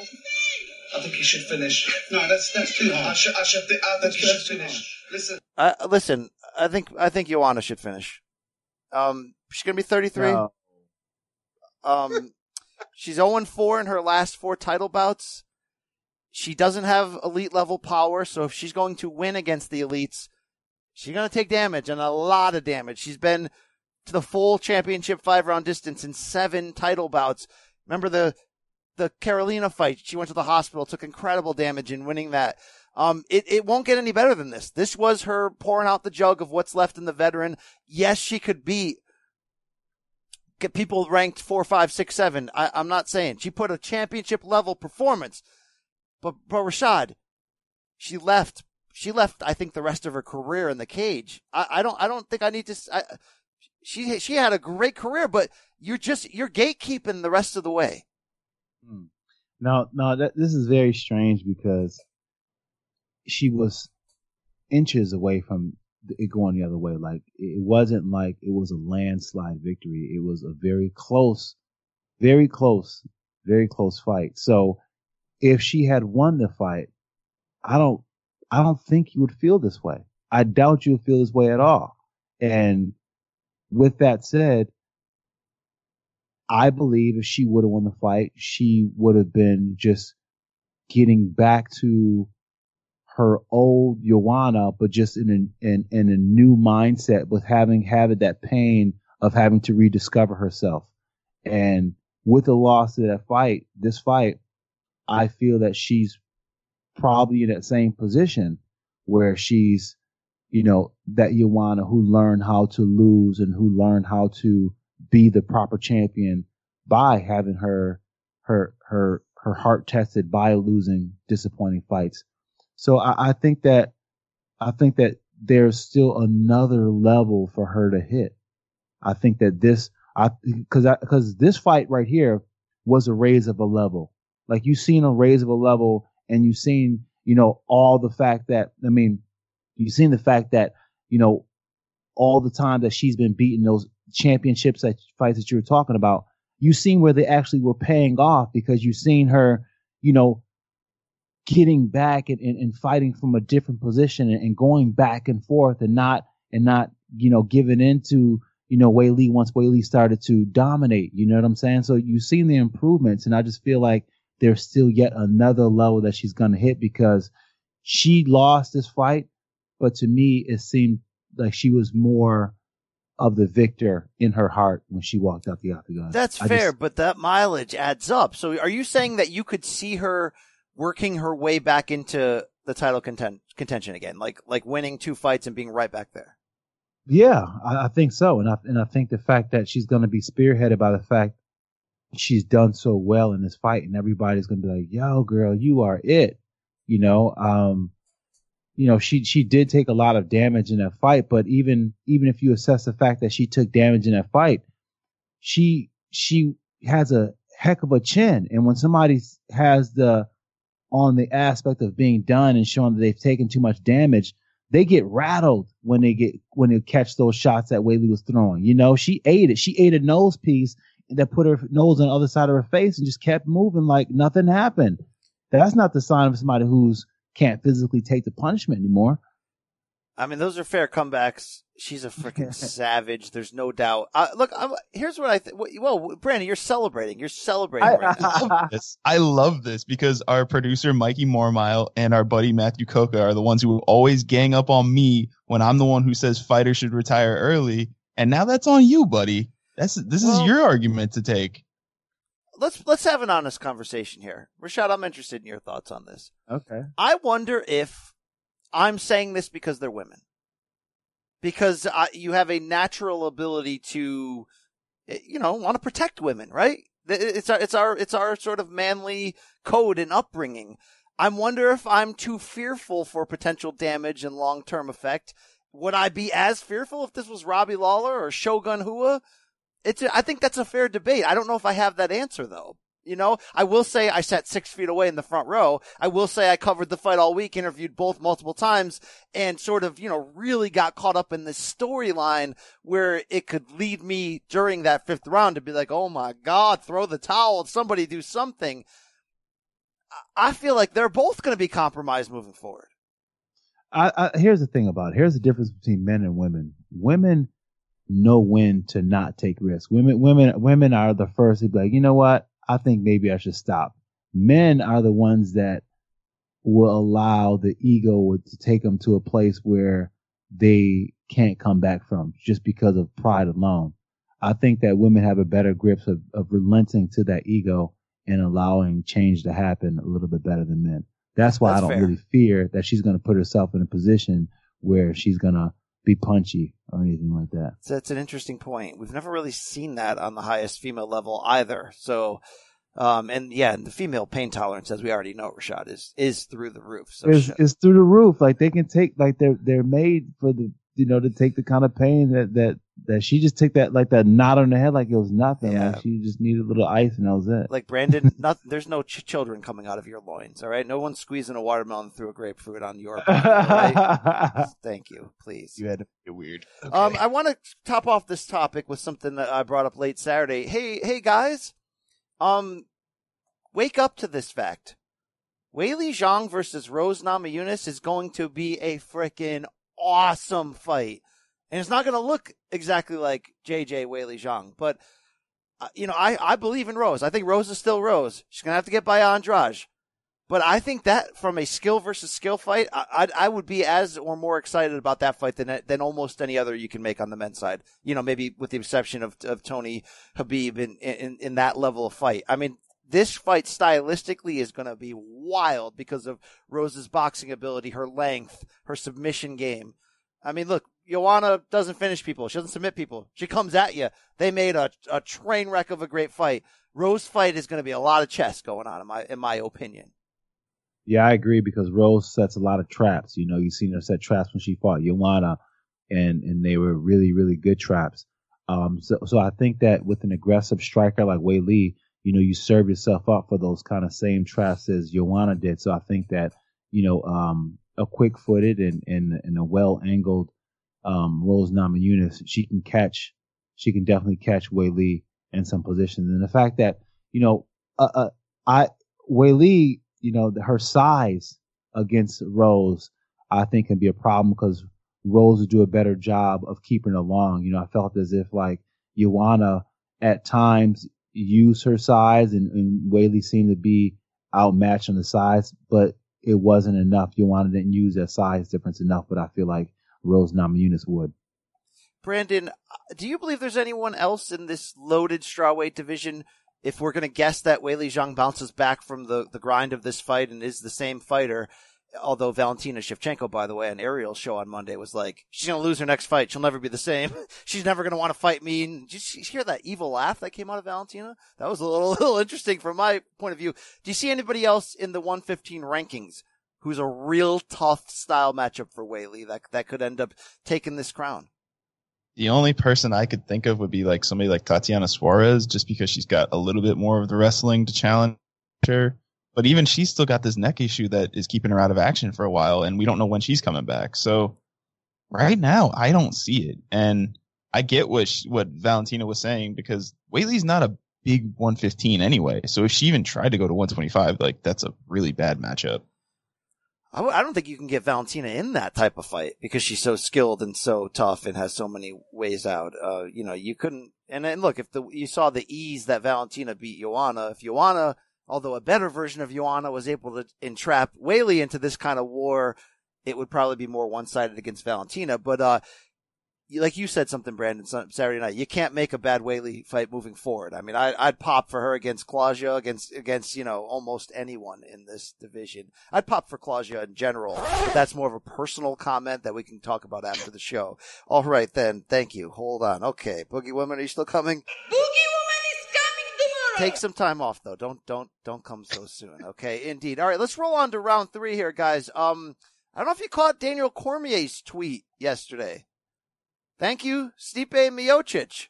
I think he should finish. No, that's that's too hard. I should. I should. I think he should finish. Listen. Uh, listen. I think. I think Joanna should finish. Um, she's gonna be thirty-three. No. Um, she's zero and four in her last four title bouts. She doesn't have elite level power, so if she's going to win against the elites, she's going to take damage, and a lot of damage. She's been to the full championship five-round distance in seven title bouts. Remember the the Carolina fight? She went to the hospital, took incredible damage in winning that. Um, it, it won't get any better than this. This was her pouring out the jug of what's left in the veteran. Yes, she could beat get people ranked four, five, six, seven. I, I'm not saying she put a championship level performance, but but Rashad, she left. She left. I think the rest of her career in the cage. I, I don't. I don't think I need to. I, she she had a great career, but you're just you're gatekeeping the rest of the way. Hmm. No, no, that, this is very strange because she was inches away from it going the other way. Like, it wasn't like it was a landslide victory. It was a very close, very close, very close fight. So if she had won the fight, I don't, I don't think you would feel this way. I doubt you would feel this way at all. And with that said, I believe if she would have won the fight, she would have been just getting back to her old Joanna, but just in a, in, in a new mindset with having, having that pain of having to rediscover herself. And with the loss of that fight, this fight, I feel that she's probably in that same position where she's, you know, that Joanna who learned how to lose and who learned how to be the proper champion by having her, her, her, her heart tested by losing disappointing fights. So I, I think that, I think that there's still another level for her to hit. I think that this, I, cause I, cause this fight right here was a raise of a level. Like, you've seen a raise of a level, and you've seen, you know, all the fact that, I mean, you've seen the fact that, you know, all the time that she's been beating those championships, that fights that you were talking about, you've seen where they actually were paying off, because you've seen her, you know, getting back and, and, and fighting from a different position and, and going back and forth and not, and not, you know, giving into, you know, Weili once Weili started to dominate, you know what I'm saying? So you've seen the improvements, and I just feel like there's still yet another level that she's going to hit, because she lost this fight, but to me, it seemed like she was more of the victor in her heart when she walked out the octagon. That's I fair, just, but that mileage adds up. So are you saying that you could see her working her way back into the title content, contention again, like like winning two fights and being right back there? Yeah, I, I think so. And I, and I think the fact that she's going to be spearheaded by the fact she's done so well in this fight, and everybody's going to be like, yo, girl, you are it. You know, um, you know, she, she did take a lot of damage in that fight, but even, even if you assess the fact that she took damage in that fight, she, she has a heck of a chin. And when somebody has the, on the aspect of being done and showing that they've taken too much damage, they get rattled when they get, when they catch those shots that Weili was throwing. You know, she ate it. She ate a nose piece that put her nose on the other side of her face and just kept moving like nothing happened. That's not the sign of somebody who's can't physically take the punishment anymore. I mean, those are fair comebacks. She's a freaking savage. There's no doubt. Uh, look, I'm, here's what I think. Well, Brandon, you're celebrating. You're celebrating I, right I now. love this. I love this because our producer, Mikey Mormile, and our buddy, Matthew Coca, are the ones who always gang up on me when I'm the one who says fighters should retire early. And now that's on you, buddy. That's This well, is your argument to take. Let's let's have an honest conversation here. Rashad, I'm interested in your thoughts on this. Okay. I wonder if I'm saying this because they're women. Because uh, you have a natural ability to, you know, want to protect women, right? It's our, it's our, it's our sort of manly code and upbringing. I wonder if I'm too fearful for potential damage and long-term effect. Would I be as fearful if this was Robbie Lawler or Shogun Rua? It's a, I think that's a fair debate. I don't know if I have that answer though. You know, I will say I sat six feet away in the front row. I will say I covered the fight all week, interviewed both multiple times, and sort of, you know, really got caught up in this storyline where it could lead me during that fifth round to be like, oh my God, throw the towel, somebody do something. I feel like they're both going to be compromised moving forward. I, I, here's the thing about it. Here's the difference between men and women. Women know when to not take risks. Women, women, women are the first to be like, you know what? I think maybe I should stop. Men are the ones that will allow the ego to take them to a place where they can't come back from just because of pride alone. I think that women have a better grip of, of relenting to that ego and allowing change to happen a little bit better than men. That's why That's I don't fair. really fear that she's going to put herself in a position where she's going to, be punchy or anything like that. So that's an interesting point. We've never really seen that on the highest female level either. So, um, and yeah, and the female pain tolerance, as we already know, Rashad, is is through the roof. So it's, sh- it's through the roof. Like they can take, like they're they're made for the, you know, to take the kind of pain that that that she just took that like that knot on the head like it was nothing. Yeah. Like she just needed a little ice and that was it. Like Brandon, not, there's no ch- children coming out of your loins, all right? No one's squeezing a watermelon through a grapefruit on your body, all right? Thank you, please. You had to be weird. Okay. Um, I want to top off this topic with something that I brought up late Saturday. Hey, hey guys, um, wake up to this fact. Weili Zhang versus Rose Namajunas is going to be a freaking awesome fight. And it's not going to look exactly like J J Weili Zhang, but uh, you know, I, I believe in Rose. I think Rose is still Rose. She's going to have to get by Andrade. But I think that from a skill versus skill fight, I, I I would be as or more excited about that fight than than almost any other you can make on the men's side. You know, maybe with the exception of of Tony Habib in in, in that level of fight. I mean, this fight stylistically is going to be wild because of Rose's boxing ability, her length, her submission game. I mean, look, Joanna doesn't finish people. She doesn't submit people. She comes at you. They made a, a train wreck of a great fight. Rose fight is going to be a lot of chess going on, in my in my opinion. Yeah, I agree because Rose sets a lot of traps. You know, you've seen her set traps when she fought Joanna, and and they were really, really good traps. Um, so so I think that with an aggressive striker like Weili, you know, you serve yourself up for those kind of same traps as Joanna did. So I think that, you know, um, a quick-footed and, and, and a well-angled um, Rose Namajunas, she can catch, she can definitely catch Weili in some positions. And the fact that, you know, uh, uh, I Weili, you know, her size against Rose, I think can be a problem because Rose would do a better job of keeping her long. You know, I felt as if like Joanna at times used her size and, and Weili seemed to be outmatched on the size, but it wasn't enough. Joanna didn't use that size difference enough, but I feel like Rose Namajunas would. Brandon, do you believe there's anyone else in this loaded strawweight division, if we're going to guess that Weili Zhang bounces back from the, the grind of this fight and is the same fighter, although Valentina Shevchenko, by the way, on Ariel's show on Monday was like, she's going to lose her next fight. She'll never be the same. She's never going to want to fight me. And did you hear that evil laugh that came out of Valentina? That was a little, little interesting from my point of view. Do you see anybody else in the one fifteen rankings who's a real tough style matchup for Weili that, that could end up taking this crown? The only person I could think of would be like somebody like Tatiana Suarez, just because she's got a little bit more of the wrestling to challenge her. But even she's still got this neck issue that is keeping her out of action for a while, and we don't know when she's coming back. So right now, I don't see it. And I get what she, what Valentina was saying, because Weili's not a big one fifteen anyway. So if she even tried to go to one twenty-five, like that's a really bad matchup. I, w- I don't think you can get Valentina in that type of fight because she's so skilled and so tough and has so many ways out. Uh, you know, you couldn't. And then look, if the you saw the ease that Valentina beat Joanna, if Joanna, although a better version of Joanna, was able to entrap Weili into this kind of war, it would probably be more one-sided against Valentina. But uh, like you said something, Brandon, Saturday night, you can't make a bad Weili fight moving forward. I mean, I, I'd pop for her against Claudia, against, against, you know, almost anyone in this division. I'd pop for Claudia in general, but that's more of a personal comment that we can talk about after the show. All right, then. Thank you. Hold on. Okay. Boogie Woman, are you still coming? Boogie Woman is coming tomorrow. Take some time off, though. Don't, don't, don't come so soon. Okay. Indeed. All right. Let's roll on to round three here, guys. Um, I don't know if you caught Daniel Cormier's tweet yesterday. Thank you, Stipe Miocic.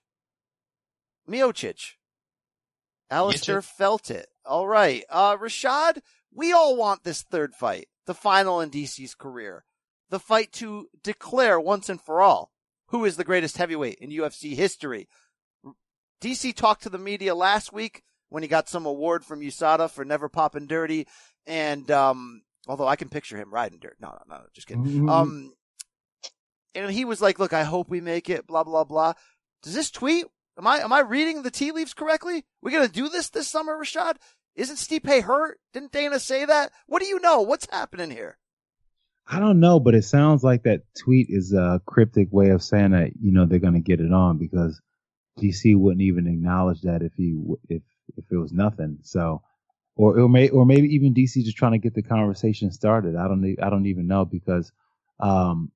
Miocic. Alistair felt it. All right. Uh, Rashad, we all want this third fight, the final in D C's career, the fight to declare once and for all who is the greatest heavyweight in U F C history. D C talked to the media last week when he got some award from U S A D A for never popping dirty. And, um, although I can picture him riding dirt. No, no, no, just kidding. Mm-hmm. Um, And he was like, look, I hope we make it, blah, blah, blah. Does this tweet, am I, am I reading the tea leaves correctly? We going to do this this summer, Rashad? Isn't Stipe hurt? Didn't Dana say that? What do you know? What's happening here? I don't know, but it sounds like that tweet is a cryptic way of saying that, you know, they're going to get it on, because D C wouldn't even acknowledge that if he, if, if it was nothing. So, or, or may, or maybe even D C just trying to get the conversation started. I don't, I don't even know, because, um,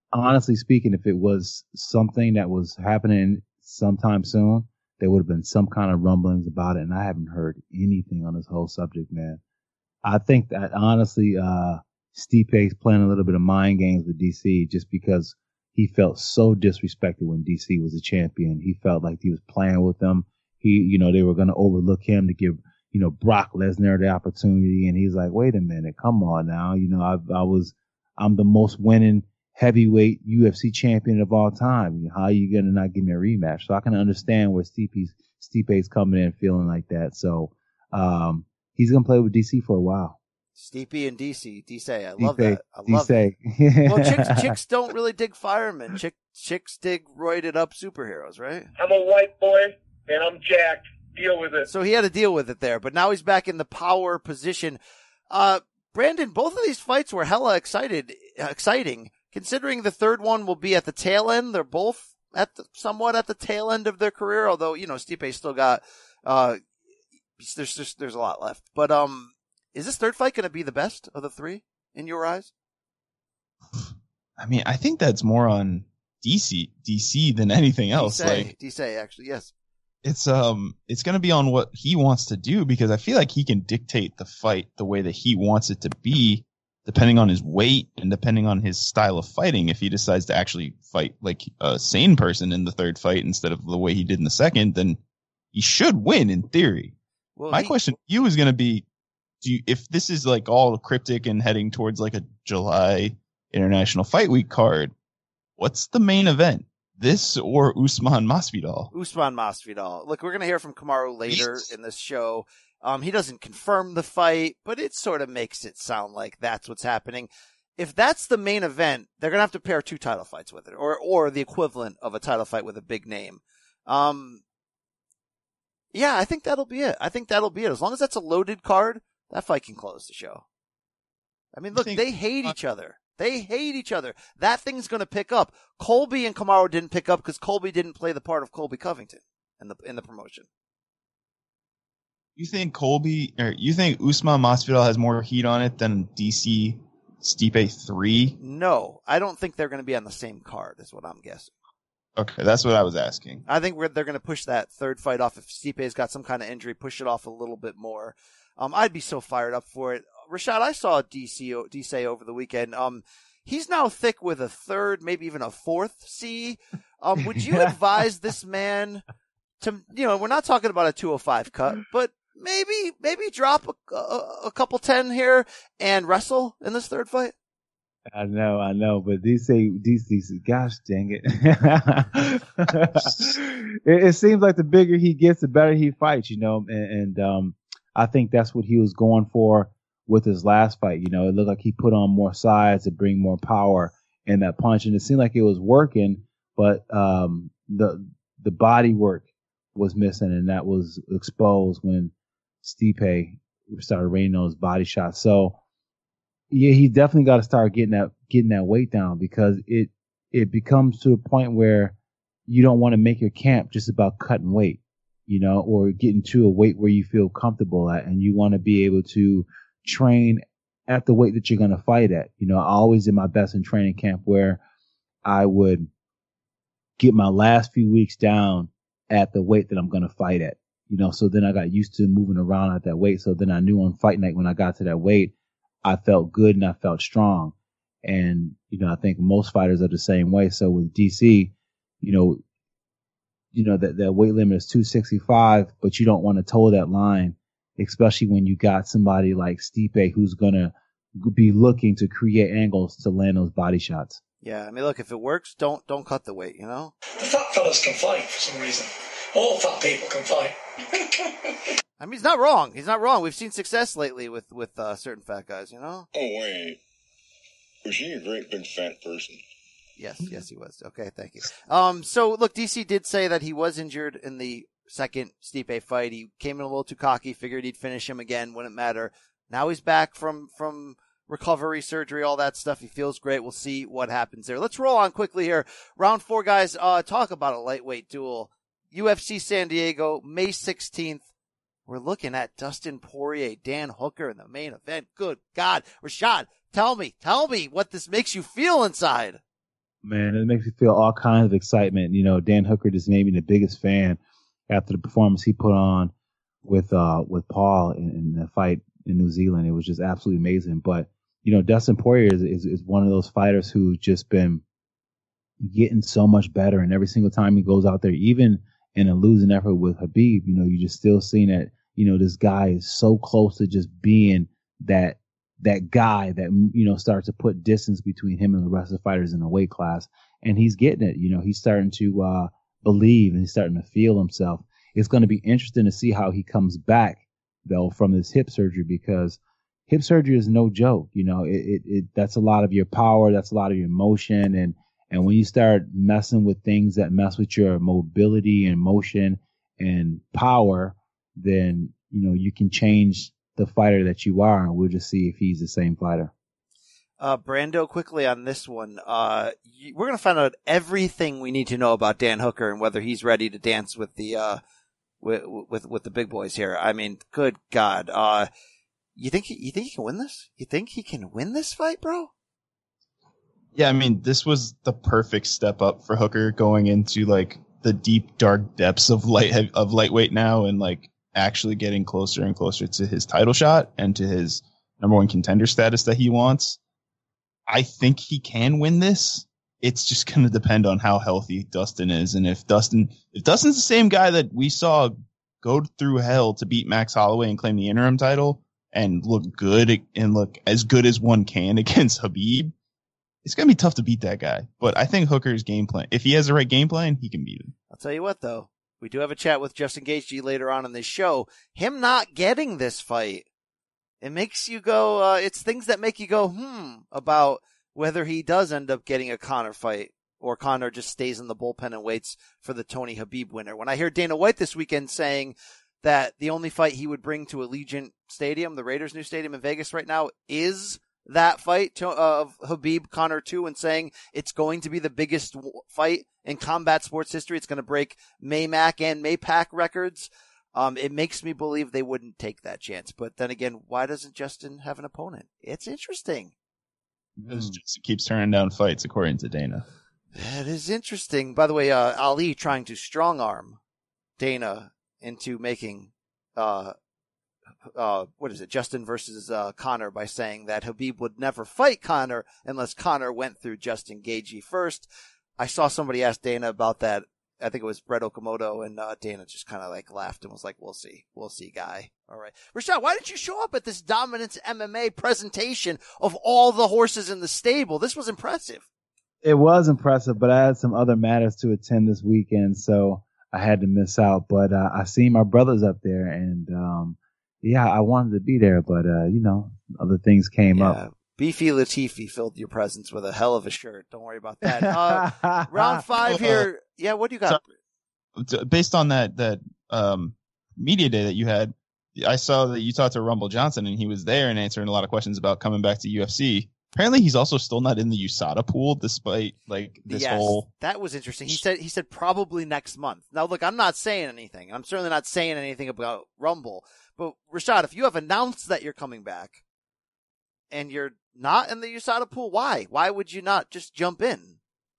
honestly speaking, if it was something that was happening sometime soon, there would have been some kind of rumblings about it, and I haven't heard anything on this whole subject, man. I think that honestly, uh, Stipe's playing a little bit of mind games with D C just because he felt so disrespected when D C was a champion. He felt like he was playing with them. He, you know, they were going to overlook him to give, you know, Brock Lesnar the opportunity. And he's like, wait a minute, come on now. You know, I, I was, I'm the most winning heavyweight U F C champion of all time. How are you going to not give me a rematch? So I can understand where Stipe's, Stipe's coming in feeling like that. So, um, he's going to play with D C for a while. Stipe and D C, D C, I love D-Say, that. I love D-Say. that. Well, chicks, chicks don't really dig firemen. Chick, chicks dig roided up superheroes, right? I'm a white boy and I'm jacked. Deal with it. So he had to deal with it there, but now he's back in the power position. Uh, Brandon, both of these fights were hella excited, exciting. Considering the third one will be at the tail end, they're both at the, somewhat at the tail end of their career. Although you know Stipe still got uh, there's there's, there's a lot left, but um. Is this third fight going to be the best of the three in your eyes? I mean, I think that's more on D C, D C than anything else. D C, like D C, actually, yes. It's um, it's going to be on what he wants to do because I feel like he can dictate the fight the way that he wants it to be, depending on his weight and depending on his style of fighting. If he decides to actually fight like a sane person in the third fight instead of the way he did in the second, then he should win in theory. Well, My he- question to you is going to be. Do you, if this is like all cryptic and heading towards like a July International Fight Week card, what's the main event? This or Usman Masvidal? Usman Masvidal. Look, we're going to hear from Kamaru later in this show. Um, he doesn't confirm the fight, but it sort of makes it sound like that's what's happening. If that's the main event, they're going to have to pair two title fights with it, or or the equivalent of a title fight with a big name. Um, yeah, I think that'll be it. I think that'll be it. As long as that's a loaded card, that fight can close the show. I mean, look, think, they hate each other. They hate each other. That thing's going to pick up. Colby and Kamaru didn't pick up because Colby didn't play the part of Colby Covington in the in the promotion. You think Colby, or you think Usman Masvidal has more heat on it than D C Stipe three? No, I don't think they're going to be on the same card. Is what I'm guessing. Okay, that's what I was asking. I think we're, they're going to push that third fight off. If Stipe's got some kind of injury, push it off a little bit more. Um, I'd be so fired up for it. Rashad, I saw D C, D C over the weekend. Um, he's now thick with a third, maybe even a fourth C. Um, would you advise this man to, you know, we're not talking about a two oh five cut, but maybe, maybe drop a, a, a couple ten here and wrestle in this third fight? I know, I know, but D C, D C, gosh dang it. it. It seems like the bigger he gets, the better he fights, you know, and, and um, I think that's what he was going for with his last fight. You know, it looked like he put on more size to bring more power in that punch, and it seemed like it was working, but um, the the body work was missing, and that was exposed when Stipe started raining on his body shots. So, yeah, he definitely got to start getting that getting that weight down because it it becomes to a point where you don't want to make your camp just about cutting weight. You know, or getting to a weight where you feel comfortable at, and you want to be able to train at the weight that you're going to fight at. You know, I always did my best in training camp where I would get my last few weeks down at the weight that I'm going to fight at. You know, so then I got used to moving around at that weight. So then I knew on fight night when I got to that weight, I felt good and I felt strong. And, you know, I think most fighters are the same way. So with D C, you know, you know, that, that weight limit is two sixty-five, but you don't want to toe that line, especially when you got somebody like Stipe who's going to be looking to create angles to land those body shots. Yeah, I mean, look, if it works, don't don't cut the weight, you know? The fat fellas can fight for some reason. All fat people can fight. I mean, he's not wrong. He's not wrong. We've seen success lately with, with uh, certain fat guys, you know? Oh, wait. Was he a great big fat person? Yes, yes, he was. Okay, thank you. Um, so look, D C did say that he was injured in the second Stipe fight. He came in a little too cocky, figured he'd finish him again, wouldn't matter. Now he's back from, from recovery, surgery, all that stuff. He feels great. We'll see what happens there. Let's roll on quickly here. Round four, guys. Uh, talk about a lightweight duel. U F C San Diego, May sixteenth. We're looking at Dustin Poirier, Dan Hooker in the main event. Good God. Rashad, tell me, tell me what this makes you feel inside. Man, it makes me feel all kinds of excitement. You know, Dan Hooker just made me the biggest fan after the performance he put on with uh with Paul in, in the fight in New Zealand. It was just absolutely amazing. But, you know, Dustin Poirier is, is, is one of those fighters who's just been getting so much better. And every single time he goes out there, even in a losing effort with Khabib, you know, you just still seeing that, you know, this guy is so close to just being that that guy that, you know, starts to put distance between him and the rest of the fighters in the weight class. And he's getting it. You know, he's starting to uh, believe and he's starting to feel himself. It's going to be interesting to see how he comes back, though, from this hip surgery, because hip surgery is no joke. You know, it, it, it that's a lot of your power. That's a lot of your motion. And, and when you start messing with things that mess with your mobility and motion and power, then, you know, you can change the fighter that you are, and we'll just see if he's the same fighter. Uh, Brando, quickly on this one, uh, we're going to find out everything we need to know about Dan Hooker and whether he's ready to dance with the, uh, with, with, with the big boys here. I mean, good God. Uh, you think, he, you think he can win this? You think he can win this fight, bro? Yeah. I mean, this was the perfect step up for Hooker going into like the deep, dark depths of light, of lightweight now, and like, actually getting closer and closer to his title shot and to his number one contender status that he wants. I think he can win this. It's just going to depend on how healthy Dustin is. And if Dustin, if Dustin's the same guy that we saw go through hell to beat Max Holloway and claim the interim title and look good and look as good as one can against Khabib, it's going to be tough to beat that guy. But I think Hooker's game plan, if he has the right game plan, he can beat him. I'll tell you what, though. We do have a chat with Justin Gaethje later on in this show. Him not getting this fight, it makes you go, uh, it's things that make you go, hmm, about whether he does end up getting a Conor fight or Conor just stays in the bullpen and waits for the Tony Khabib winner. When I hear Dana White this weekend saying that the only fight he would bring to Allegiant Stadium, the Raiders' new stadium in Vegas right now, is that fight to, uh, of Khabib Conor two, and saying it's going to be the biggest w- fight in combat sports history. It's going to break Maymac and Maypac records. Um, it makes me believe they wouldn't take that chance. But then again, why doesn't Justin have an opponent? It's interesting. Because Justin keeps turning down fights, according to Dana. That is interesting. By the way, uh, Ali trying to strong arm Dana into making, uh, Uh, what is it? Justin versus uh, Conor by saying that Khabib would never fight Conor unless Conor went through Justin Gaethje first. I saw somebody ask Dana about that. I think it was Brett Okamoto, and uh, Dana just kind of like laughed and was like, "We'll see, we'll see, guy." All right, Rashad, why didn't you show up at this Dominance M M A presentation of all the horses in the stable? This was impressive. It was impressive, but I had some other matters to attend this weekend, so I had to miss out. But uh, I seen my brothers up there, and um, yeah, I wanted to be there, but uh, you know, other things came yeah. up. Beefy Latifi filled your presence with a hell of a shirt. Don't worry about that. Uh, round five here. Yeah, what do you got? So, based on that that um, media day that you had, I saw that you talked to Rumble Johnson, and he was there and answering a lot of questions about coming back to U F C. Apparently, he's also still not in the U S A D A pool, despite like this yes, whole. That was interesting. He said he said probably next month. Now, look, I'm not saying anything. I'm certainly not saying anything about Rumble. But Rashad, if you have announced that you're coming back, and you're not in the U S A D A pool, why? Why would you not just jump in?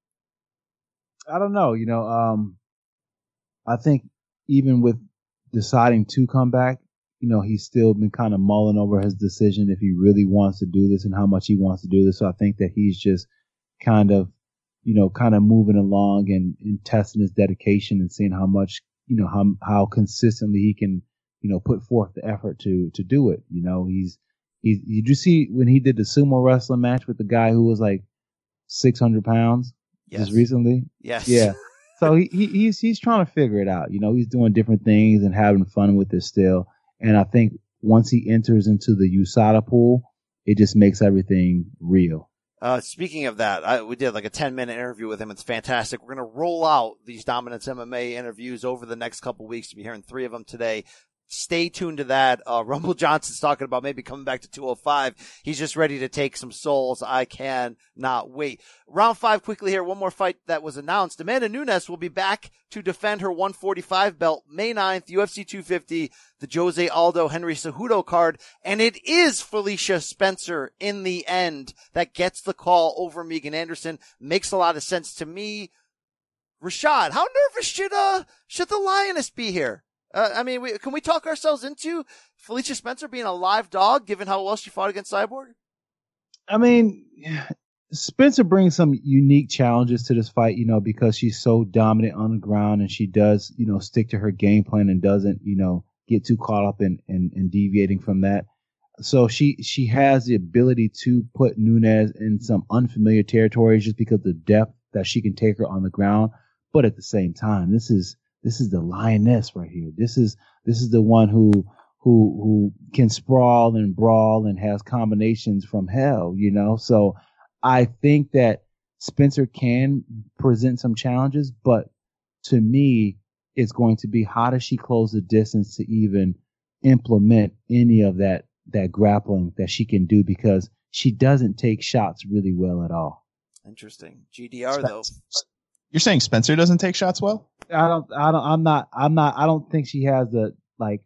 I don't know. You know, um, I think even with deciding to come back, you know, he's still been kind of mulling over his decision if he really wants to do this and how much he wants to do this. So I think that he's just kind of, you know, kind of moving along and, and testing his dedication and seeing how much, you know, how how consistently he can, you know, put forth the effort to to do it. You know, he's he. Did you see when he did the sumo wrestling match with the guy who was like six hundred pounds yes. just recently? Yes. Yeah. So he, he he's he's trying to figure it out. You know, he's doing different things and having fun with it still. And I think once he enters into the U S A D A pool, it just makes everything real. Uh, speaking of that, I, we did like a ten minute interview with him. It's fantastic. We're going to roll out these Dominance M M A interviews over the next couple weeks. You'll be hearing three of them today. stay tuned to that. Uh, Rumble Johnson's talking about maybe coming back to two oh five. He's just ready to take some souls. I cannot wait. Round five quickly here. One more fight that was announced. Amanda Nunes will be back to defend her one forty-five belt May ninth, U F C two fifty, the Jose Aldo Henry Cejudo card. And it is Felicia Spencer in the end that gets the call over Megan Anderson. Makes a lot of sense to me. Rashad, how nervous should, uh, should the Lioness be here? Uh, I mean, we, can we talk ourselves into Felicia Spencer being a live dog, given how well she fought against Cyborg? I mean, Spencer brings some unique challenges to this fight, you know, because she's so dominant on the ground and she does, you know, stick to her game plan and doesn't, you know, get too caught up in, in, in deviating from that. So she, she has the ability to put Nunes in some unfamiliar territories just because of the depth that she can take her on the ground. But at the same time, this is, This is the Lioness right here. This is this is the one who who who can sprawl and brawl and has combinations from hell, you know. So I think that Spencer can present some challenges, but to me, it's going to be how does she close the distance to even implement any of that that grappling that she can do, because she doesn't take shots really well at all. Interesting. G D R though. You're saying Spencer doesn't take shots well? I don't, I don't, I'm not, I'm not, I don't think she has the, like,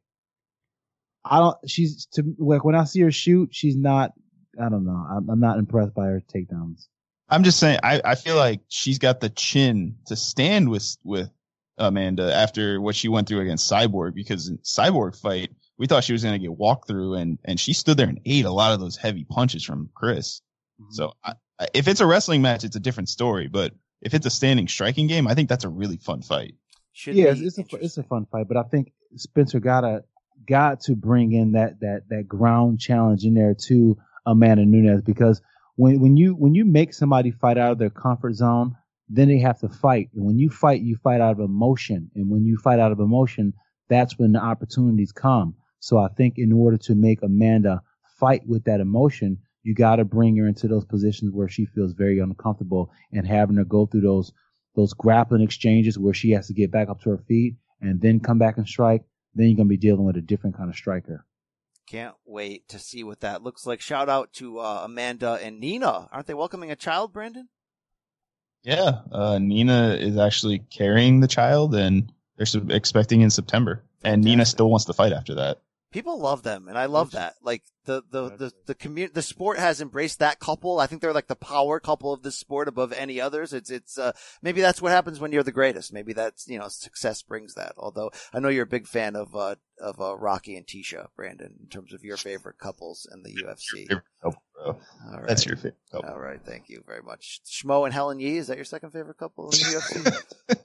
I don't, she's, to, like, when I see her shoot, she's not, I don't know, I'm, I'm not impressed by her takedowns. I'm just saying, I, I feel like she's got the chin to stand with, with Amanda after what she went through against Cyborg, because in Cyborg fight, we thought she was going to get walked through, and, and she stood there and ate a lot of those heavy punches from Chris. Mm-hmm. So I, I, if it's a wrestling match, it's a different story, but if it's a standing striking game, I think that's a really fun fight. Should yeah, it's, it's a it's a fun fight, but I think Spencer gotta got to bring in that that that ground challenge in there to Amanda Nunes, because when when you when you make somebody fight out of their comfort zone, then they have to fight. And when you fight, you fight out of emotion, and when you fight out of emotion, that's when the opportunities come. So I think in order to make Amanda fight with that emotion, you got to bring her into those positions where she feels very uncomfortable, and having her go through those those grappling exchanges where she has to get back up to her feet and then come back and strike. Then you're going to be dealing with a different kind of striker. Can't wait to see what that looks like. Shout out to uh, Amanda and Nina. Aren't they welcoming a child, Brandon? Yeah, uh, Nina is actually carrying the child, and they're su- expecting in September. And Fantastic. Nina still wants to fight after that. People love them, and I love that. Like the the the the community, the sport has embraced that couple. I think they're like the power couple of this sport above any others. It's it's uh, maybe that's what happens when you're the greatest. Maybe that's, you know, success brings that. Although I know you're a big fan of uh of uh, Rocky and Tisha, Brandon, in terms of your favorite couples in the U F C. Favorite couple, bro. All right. That's your favorite couple. All right, thank you very much. Schmo and Helen Yee, is that your second favorite couple in the U F C?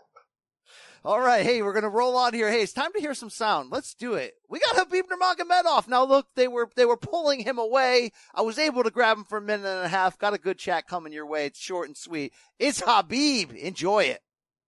All right, hey, we're gonna roll on here. Hey, it's time to hear some sound. Let's do it. We got Khabib Nurmagomedov. Now, look, they were they were pulling him away. I was able to grab him for a minute and a half. Got a good chat coming your way. It's short and sweet. It's Khabib. Enjoy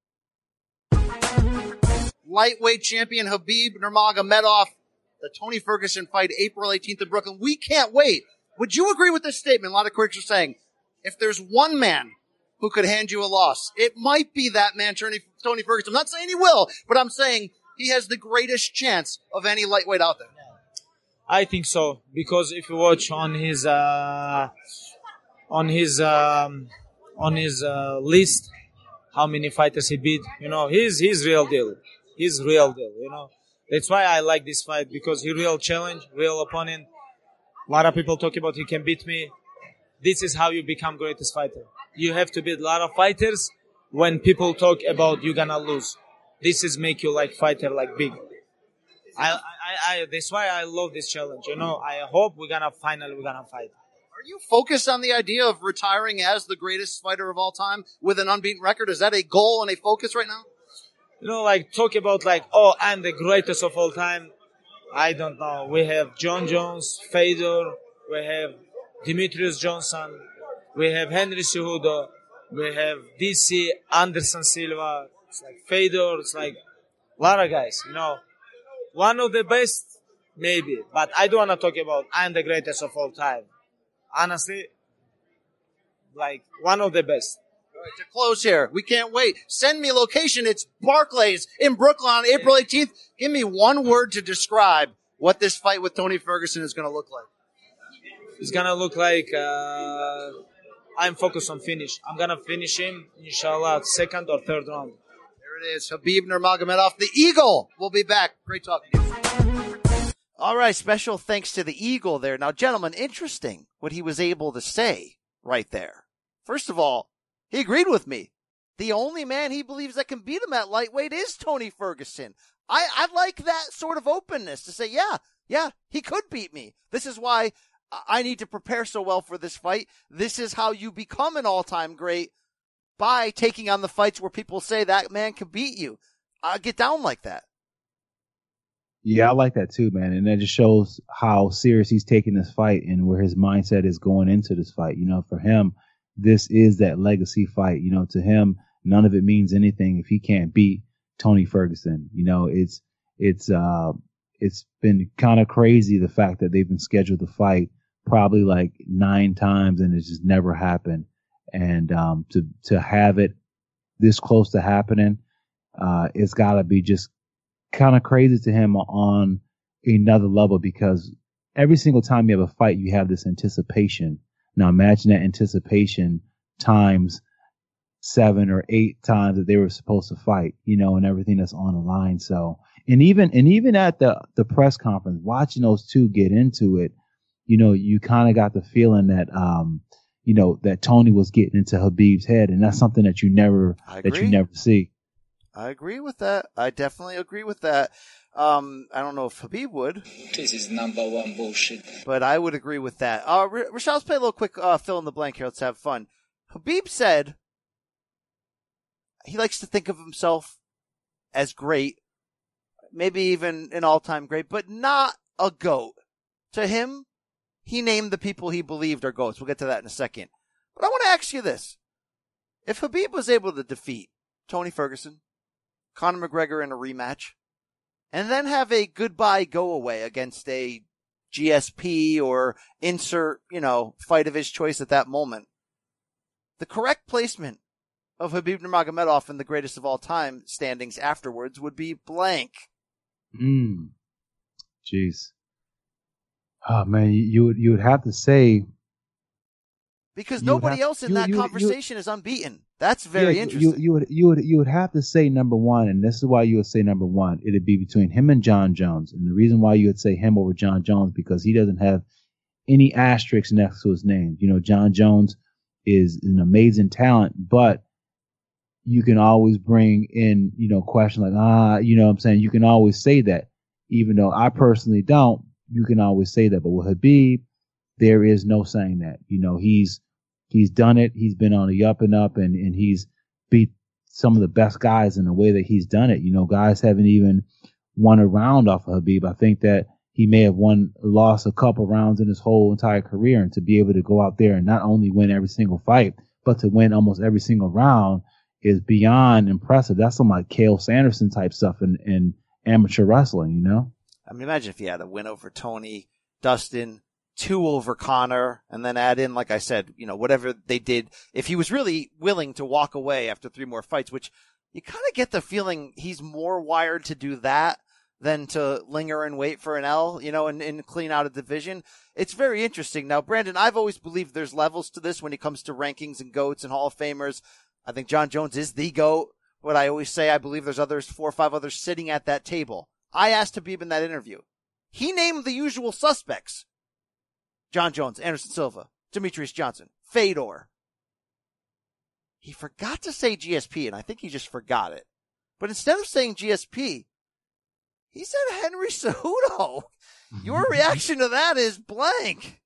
it. Lightweight champion Khabib Nurmagomedov. The Tony Ferguson fight, April eighteenth in Brooklyn. We can't wait. Would you agree with this statement? A lot of critics are saying, if there's one man who could hand you a loss, it might be that man, Tony Ferguson. I'm not saying he will, but I'm saying he has the greatest chance of any lightweight out there. I think so, because if you watch on his uh, on his um, on his uh, list, how many fighters he beat, you know, he's he's real deal. He's real deal. You know, that's why I like this fight, because he real challenge, real opponent. A lot of people talk about he can beat me. This is how you become greatest fighter. You have to beat a lot of fighters when people talk about you gonna lose. This is make you like fighter, like big. I, I, I, that's why I love this challenge. You know, I hope we're gonna finally, we're gonna fight. Are you focused on the idea of retiring as the greatest fighter of all time with an unbeaten record? Is that a goal and a focus right now? You know, like talk about like, oh, I'm the greatest of all time. I don't know. We have John Jones, Fedor, we have Demetrius Johnson, we have Henry Cejudo, we have D C, Anderson Silva, it's like Fedor, it's like a lot of guys, you know. One of the best, maybe, but I don't want to talk about I'm the greatest of all time. Honestly, like one of the best. All right, to close here, we can't wait. Send me location. It's Barclays in Brooklyn on April eighteenth. Give me one word to describe what this fight with Tony Ferguson is going to look like. It's going to look like uh, I'm focused on finish. I'm going to finish him, inshallah, second or third round. There it is. Khabib Nurmagomedov, the Eagle, will be back. Great talking to you. All right, special thanks to the Eagle there. Now, gentlemen, interesting what he was able to say right there. First of all, he agreed with me. The only man he believes that can beat him at lightweight is Tony Ferguson. I, I like that sort of openness to say, yeah, yeah, he could beat me. This is why I need to prepare so well for this fight. This is how you become an all-time great, by taking on the fights where people say that man can beat you. I get down like that. Yeah, I like that too, man. And that just shows how serious he's taking this fight and where his mindset is going into this fight. You know, for him, this is that legacy fight. You know, to him, none of it means anything if he can't beat Tony Ferguson. You know, it's, it's, uh, it's been kind of crazy the fact that they've been scheduled to fight probably like nine times and it's just never happened. And, um, to, to have it this close to happening, uh, it's gotta be just kind of crazy to him on another level, because every single time you have a fight, you have this anticipation. Now imagine that anticipation times seven or eight times that they were supposed to fight, you know, and everything that's on the line. So, and even, and even at the, the press conference, watching those two get into it, you know, you kind of got the feeling that, um, you know, that Tony was getting into Khabib's head, and that's something that you never, that you never see. I agree with that. I definitely agree with that. Um, I don't know if Khabib would. This is number one bullshit. But I would agree with that. Uh, R- Rashad, let's play a little quick uh, fill in the blank here. Let's have fun. Khabib said he likes to think of himself as great, maybe even an all-time great, but not a GOAT. To him, he named the people he believed are GOATs. We'll get to that in a second. But I want to ask you this. If Khabib was able to defeat Tony Ferguson, Conor McGregor in a rematch, and then have a goodbye go away against a G S P or insert, you know, fight of his choice at that moment, the correct placement of Khabib Nurmagomedov in the greatest of all time standings afterwards would be blank. Mm. Jeez. Oh man, you, you would you would have to say, because nobody have, else in you, that you, conversation you, is unbeaten. That's very yeah, interesting. You, you would you would you would have to say number one, and this is why you would say number one. It'd be between him and John Jones, and the reason why you would say him over John Jones, because he doesn't have any asterisks next to his name. You know, John Jones is an amazing talent, but you can always bring in, you know, questions like, ah, you know what I'm saying? You can always say that, even though I personally don't. You can always say that, but with Khabib, there is no saying that. You know, he's he's done it. He's been on the up and up, and and he's beat some of the best guys in the way that he's done it. You know, guys haven't even won a round off of Khabib. I think that he may have won, lost a couple rounds in his whole entire career, and to be able to go out there and not only win every single fight, but to win almost every single round is beyond impressive. That's some like Cael Sanderson type stuff in, in amateur wrestling, you know? I mean, imagine if he had a win over Tony, Dustin, two over Conor, and then add in, like I said, you know, whatever they did. If he was really willing to walk away after three more fights, which you kind of get the feeling he's more wired to do that than to linger and wait for an L, you know, and, and clean out a division. It's very interesting. Now, Brandon, I've always believed there's levels to this when it comes to rankings and GOATs and Hall of Famers. I think John Jones is the GOAT. What I always say, I believe there's others, four or five others sitting at that table. I asked Khabib in that interview. He named the usual suspects. John Jones, Anderson Silva, Demetrius Johnson, Fedor. He forgot to say G S P, and I think he just forgot it. But instead of saying G S P, he said Henry Cejudo. Your reaction to that is blank.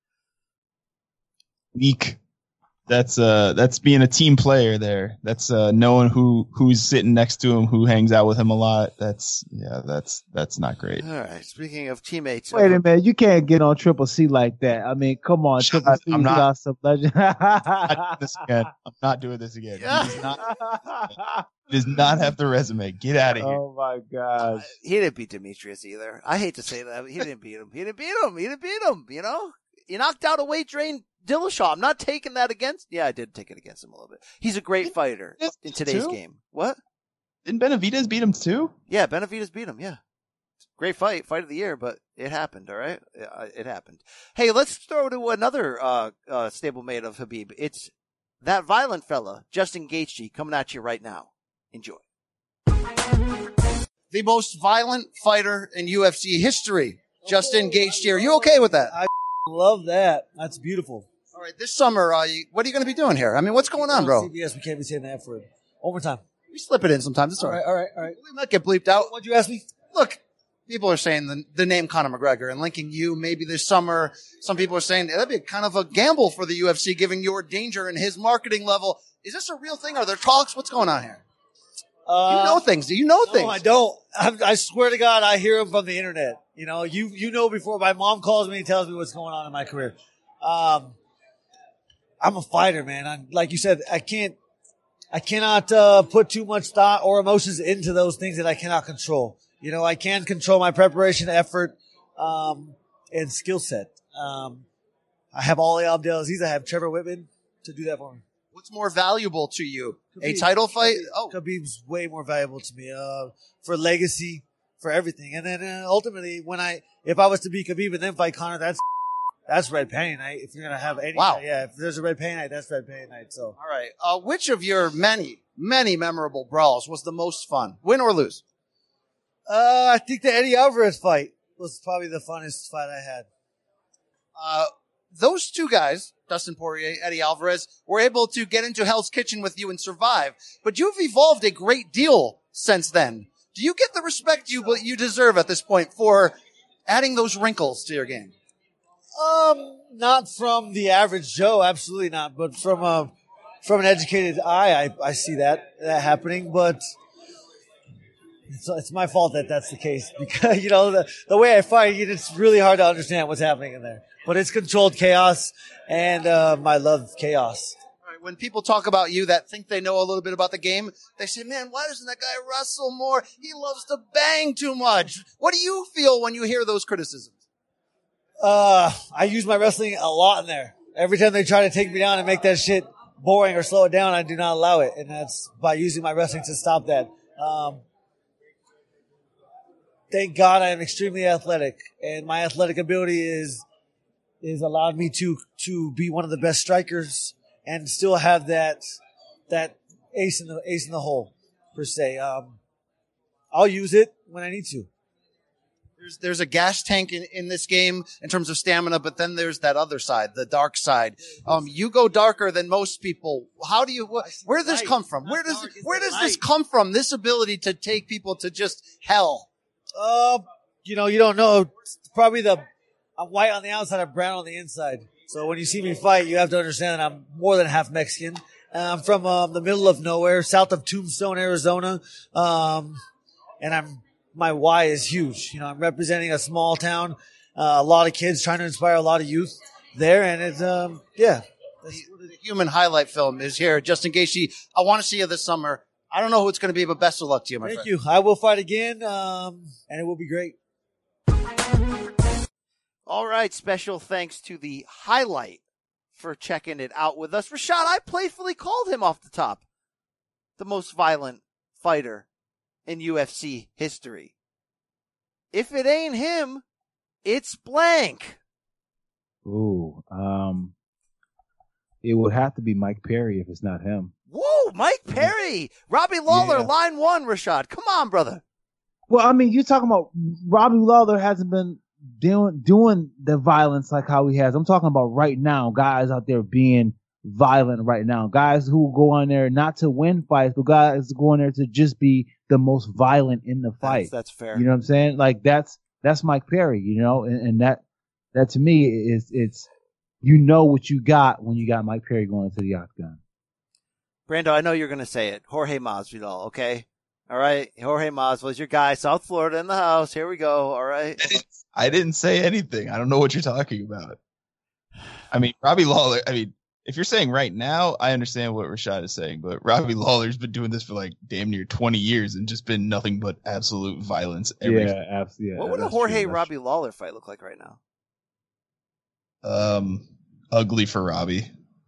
Weak. That's uh that's being a team player there. That's uh knowing who who's sitting next to him, who hangs out with him a lot. That's yeah, that's that's not great. All right. Speaking of teammates, wait a minute, you can't get on Triple C like that. I mean, come on, Shut Triple up. C I'm not, got some legend. I'm not doing this again. I'm not doing this again. He does not, he does not have the resume. Get out of here. Oh my gosh. Uh, he didn't beat Demetrius either. I hate to say that, but he didn't beat him. He didn't beat him. He didn't beat him. You know, he knocked out a weight trained Dillashaw. I'm not taking that against. Yeah, I did take it against him a little bit. He's a great fighter in today's too? game. What? Didn't Benavidez beat him too? Yeah, Benavidez beat him. Yeah, great fight, fight of the year, but it happened. All right, it happened. Hey, let's throw to another uh, uh, stablemate of Khabib. It's that violent fella, Justin Gaethje, coming at you right now. Enjoy. The most violent fighter in U F C history, Justin Gaethje. Are you okay with that? I love that. That's beautiful. All right, this summer, uh, you, what are you going to be doing here? I mean, what's going on, bro? C B S, we can't be saying that for overtime. We slip it in sometimes. It's all right. All right, all right. We might get bleeped out. What'd you ask me? Look, people are saying the, the name Conor McGregor and linking you maybe this summer. Some people are saying that'd be kind of a gamble for the U F C, given your danger and his marketing level. Is this a real thing? Are there talks? What's going on here? Uh, you know things. Do you know no, things? I don't. I, I swear to God, I hear them from the internet. You know, you you know before my mom calls me and tells me what's going on in my career. Um, I'm a fighter, man. I'm, like you said, I can't. I cannot uh, put too much thought or emotions into those things that I cannot control. You know, I can control my preparation, effort, um, and skill set. Um, I have Ali Abdelaziz. I have Trevor Whitman to do that for me. What's more valuable to you? Khabib, a title fight? Khabib, Oh, Khabib's way more valuable to me uh, for legacy, for everything. And then uh, ultimately, when I, if I was to beat Khabib and then fight Conor, that's That's red paint night. If you're going to have any, Wow. yeah, if there's a red paint night, that's red paint night. So, all right. Uh, which of your many, many memorable brawls was the most fun? Win or lose? uh, I think the Eddie Alvarez fight was probably the funnest fight I had. Uh, those two guys, Dustin Poirier, Eddie Alvarez, were able to get into Hell's Kitchen with you and survive. But you've evolved a great deal since then. Do you get the respect you you deserve at this point for adding those wrinkles to your game? Um, not from the average Joe, absolutely not. But from a from an educated eye, I, I see that that happening. But it's, it's my fault that that's the case because you know the the way I fight, it's really hard to understand what's happening in there. But it's controlled chaos, and um, I love chaos. All right, when people talk about you that think they know a little bit about the game, they say, "Man, why doesn't that guy wrestle more? He loves to bang too much." What do you feel when you hear those criticisms? Uh, I use my wrestling a lot in there. Every time they try to take me down and make that shit boring or slow it down, I do not allow it. And that's by using my wrestling to stop that. Um, thank God I am extremely athletic, and my athletic ability is, is allowed me to, to be one of the best strikers and still have that, that ace in the, ace in the hole per se. Um, I'll use it when I need to. There's, there's a gas tank in, in this game in terms of stamina, but then there's that other side, the dark side. Um, you go darker than most people. How do you, wh- where does this come from? Where does, where does this come from? This ability to take people to just hell? Uh, you know, you don't know. Probably the, I'm white on the outside, I'm brown on the inside. So when you see me fight, you have to understand that I'm more than half Mexican. Uh, I'm from, um, the middle of nowhere, south of Tombstone, Arizona. Um, and I'm, my why is huge. You know, I'm representing a small town, uh, a lot of kids, trying to inspire a lot of youth there. And it's, um, yeah. The, the human highlight film is here. Justin Gaethje, I want to see you this summer. I don't know who it's going to be, but best of luck to you, my Thank friend. you. I will fight again, um, and it will be great. All right. Special thanks to the highlight for checking it out with us. Rashad, I playfully called him off the top the most violent fighter in U F C history. If it ain't him, it's blank. Ooh, um, it would have to be Mike Perry if it's not him. Whoa, Mike Perry, Robbie Lawler, Yeah. line one, Rashad. Come on, brother. Well, I mean, you're talking about Robbie Lawler hasn't been doing doing the violence like how he has. I'm talking about right now, guys out there being violent right now. Guys who go on there not to win fights, but guys go on there to just be the most violent in the fight. That's, that's fair. You know what I'm saying? Like that's that's Mike Perry, you know, and, and that that to me is it's you know what you got when you got Mike Perry going into the octagon. Brando, I know you're going to say it. Jorge Masvidal, okay? All right. Jorge Masvidal is your guy. South Florida in the house. Here we go. All right. I didn't say anything. I don't know what you're talking about. I mean, Robbie Lawler, I mean, if you're saying right now, I understand what Rashad is saying, but Robbie Lawler's been doing this for like damn near twenty years and just been nothing but absolute violence. Every Yeah, absolutely. Yeah, what would a that's Jorge true, Robbie Lawler fight look like right now? Um, ugly for Robbie.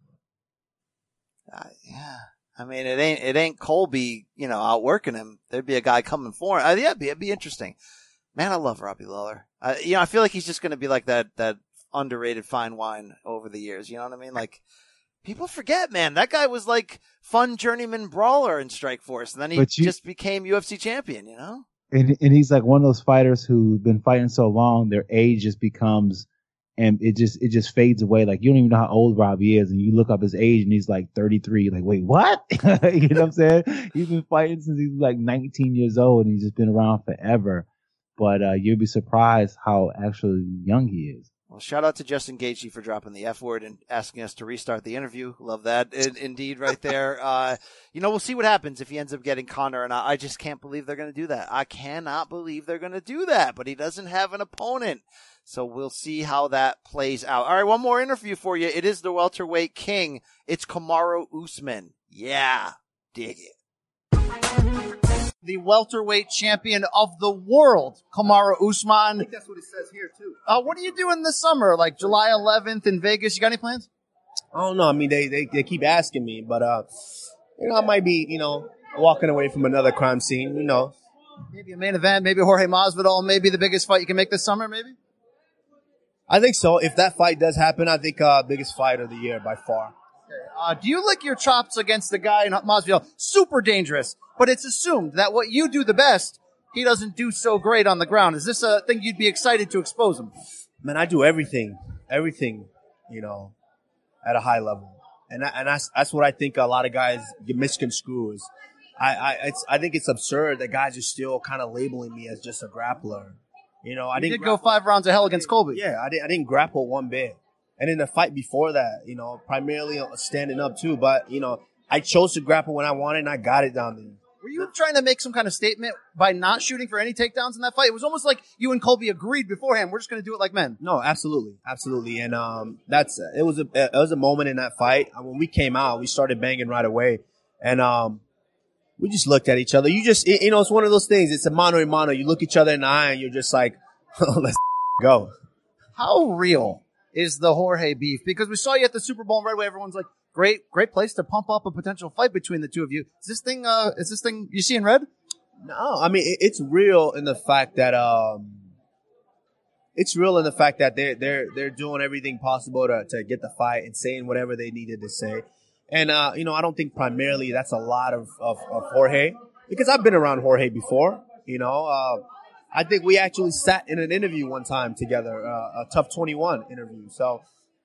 Uh, yeah. I mean, it ain't, it ain't Colby, you know, outworking him. There'd be a guy coming for him. Uh, yeah, it'd be, it'd be interesting. Man, I love Robbie Lawler. Uh, you know, I feel like he's just going to be like that, that underrated fine wine over the years. You know what I mean? Like, people forget, man, that guy was like fun journeyman brawler in Strikeforce, and then he you, just became U F C champion, you know? And, and he's like one of those fighters who've been fighting so long, their age just becomes, and it just it just fades away. Like, you don't even know how old Robbie is, and you look up his age, and he's like thirty-three. Like, wait, what? You know what I'm saying? He's been fighting since he was like nineteen years old, and he's just been around forever. But uh, you'll be surprised how actually young he is. Well, shout out to Justin Gaethje for dropping the F word and asking us to restart the interview. Love that. In, indeed, right there. Uh, you know, we'll see what happens if he ends up getting Conor, and I, I just can't believe they're going to do that. I cannot believe they're going to do that, but he doesn't have an opponent. So we'll see how that plays out. All right, one more interview for you. It is the welterweight king. It's Kamaru Usman. Yeah, dig it. The welterweight champion of the world, Kamaru Usman. I think that's what it says here, too. Uh, what are you doing this summer? Like July eleventh in Vegas? You got any plans? I don't know. I mean, they, they, they keep asking me, but, uh, you know, I might be, you know, walking away from another crime scene, you know. Maybe a main event, maybe Jorge Masvidal, maybe the biggest fight you can make this summer, maybe? I think so. If that fight does happen, I think uh, biggest fight of the year by far. Okay. Uh, do you lick your chops against the guy in Masvidal? Super dangerous, but it's assumed that what you do the best, he doesn't do so great on the ground. Is this a thing you'd be excited to expose him? Man, I do everything, everything, you know, at a high level, and I, and that's that's what I think a lot of guys misconstrue. Is I I it's I think it's absurd that guys are still kind of labeling me as just a grappler. You know, I you didn't did grapple. go five rounds of hell against Colby. Yeah, I didn't. I didn't grapple one bit. And in the fight before that, you know, primarily standing up too. But you know, I chose to grapple when I wanted, and I got it down there. Were you trying to make some kind of statement by not shooting for any takedowns in that fight? It was almost like you and Colby agreed beforehand. We're just going to do it like men. No, absolutely, absolutely. And um, that's it was a it was a moment in that fight when we came out. We started banging right away, and um. We just looked at each other. You just, you know, it's one of those things. It's a mano a mano. You look each other in the eye and you're just like, oh, let's go. How real is the Jorge beef? Because we saw you at the Super Bowl in Redway. Everyone's like, great, great place to pump up a potential fight between the two of you. Is this thing, uh, is this thing you see in red? No, I mean, it's real in the fact that, um, it's real in the fact that they're, they're, they're doing everything possible to, to get the fight and saying whatever they needed to say. And, uh, you know, I don't think primarily that's a lot of, of, of Jorge, because I've been around Jorge before, you know. Uh, I think we actually sat in an interview one time together, uh, a Tough twenty-one interview. So,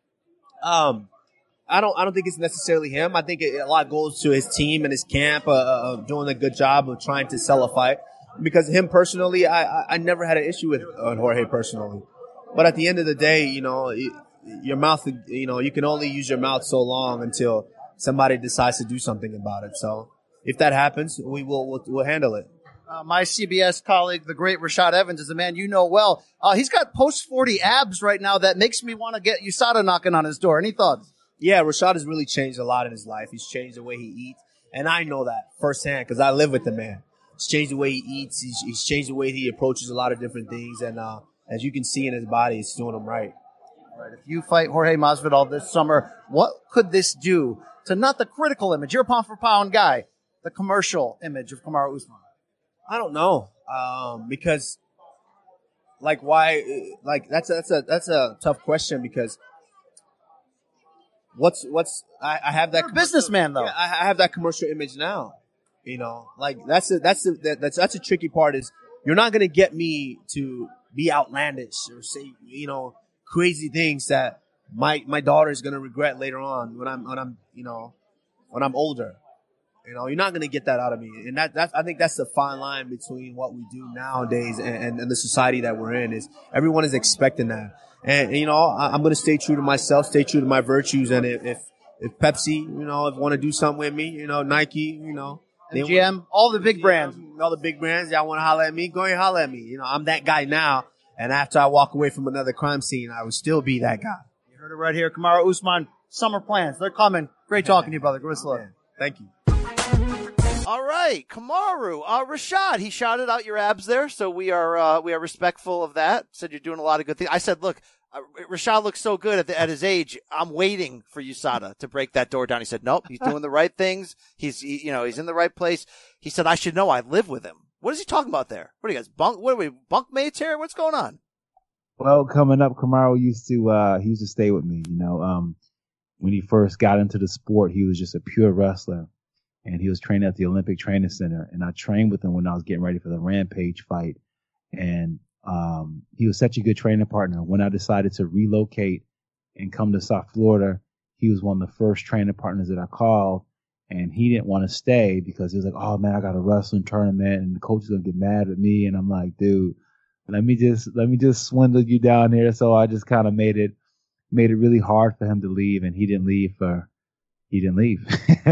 um, I don't, I don't think it's necessarily him. I think it, a lot goes to his team and his camp, uh, of doing a good job of trying to sell a fight. Because him personally, I, I, I never had an issue with uh, Jorge personally. But at the end of the day, you know, it, your mouth, you know, you can only use your mouth so long until somebody decides to do something about it. So if that happens, we will we'll, we'll handle it. Uh, my C B S colleague, the great Rashad Evans, is a man you know well. Uh, he's got post forty abs right now that makes me want to get U S A D A knocking on his door. Any thoughts? Yeah, Rashad has really changed a lot in his life. He's changed the way he eats. And I know that firsthand because I live with the man. He's changed the way he eats. He's, he's changed the way he approaches a lot of different things. And uh, as you can see in his body, he's doing them right. All right. If you fight Jorge Masvidal this summer, what could this do to not the critical image, you're a pound for pound guy, the commercial image of Kamaru Usman? I don't know, um, because, like, why? Like, that's a, that's a that's a tough question because what's what's I, I have that you're a businessman though. Yeah, I have that commercial image now. You know, like that's a, that's a, that's that's a tricky part is you're not gonna get me to be outlandish or say you know crazy things that my my daughter is gonna regret later on when I'm when I'm you know when I'm older. You know, you're not going to get that out of me. And that, that, I think that's the fine line between what we do nowadays and, and, and the society that we're in is everyone is expecting that. And, and you know, I, I'm going to stay true to myself, stay true to my virtues. And if, if, if Pepsi, you know, if want to do something with me, you know, Nike, you know, they G M, all the big brands, all the big brands, y'all want to holler at me, go ahead and holler at me. You know, I'm that guy now. And after I walk away from another crime scene, I would still be that guy. You heard it right here. Kamaru Usman, summer plans. They're coming. Great talking to you, brother. Grisla. Thank you. All right, Kamaru, uh, Rashad, he shouted out your abs there, so we are uh, we are respectful of that. Said you're doing a lot of good things. I said, look, Uh, Rashad looks so good at, the, at his age. I'm waiting for U S A D A to break that door down. He said, nope, he's doing the right things. He's, he, you know, he's in the right place. He said, I should know I live with him. What is he talking about there? What are you guys, bunk, what are we, bunk mates here? What's going on? Well, coming up, Kamaru used to, uh, he used to stay with me, you know, um, when he first got into the sport, he was just a pure wrestler and he was training at the Olympic Training Center. And I trained with him when I was getting ready for the Rampage fight. And Um, he was such a good training partner. When I decided to relocate and come to South Florida, he was one of the first training partners that I called, and he didn't want to stay because he was like, oh man, I got a wrestling tournament and the coach is going to get mad at me. And I'm like, dude, let me just, let me just swindle you down here. So I just kind of made it, made it really hard for him to leave, and he didn't leave for, he didn't leave.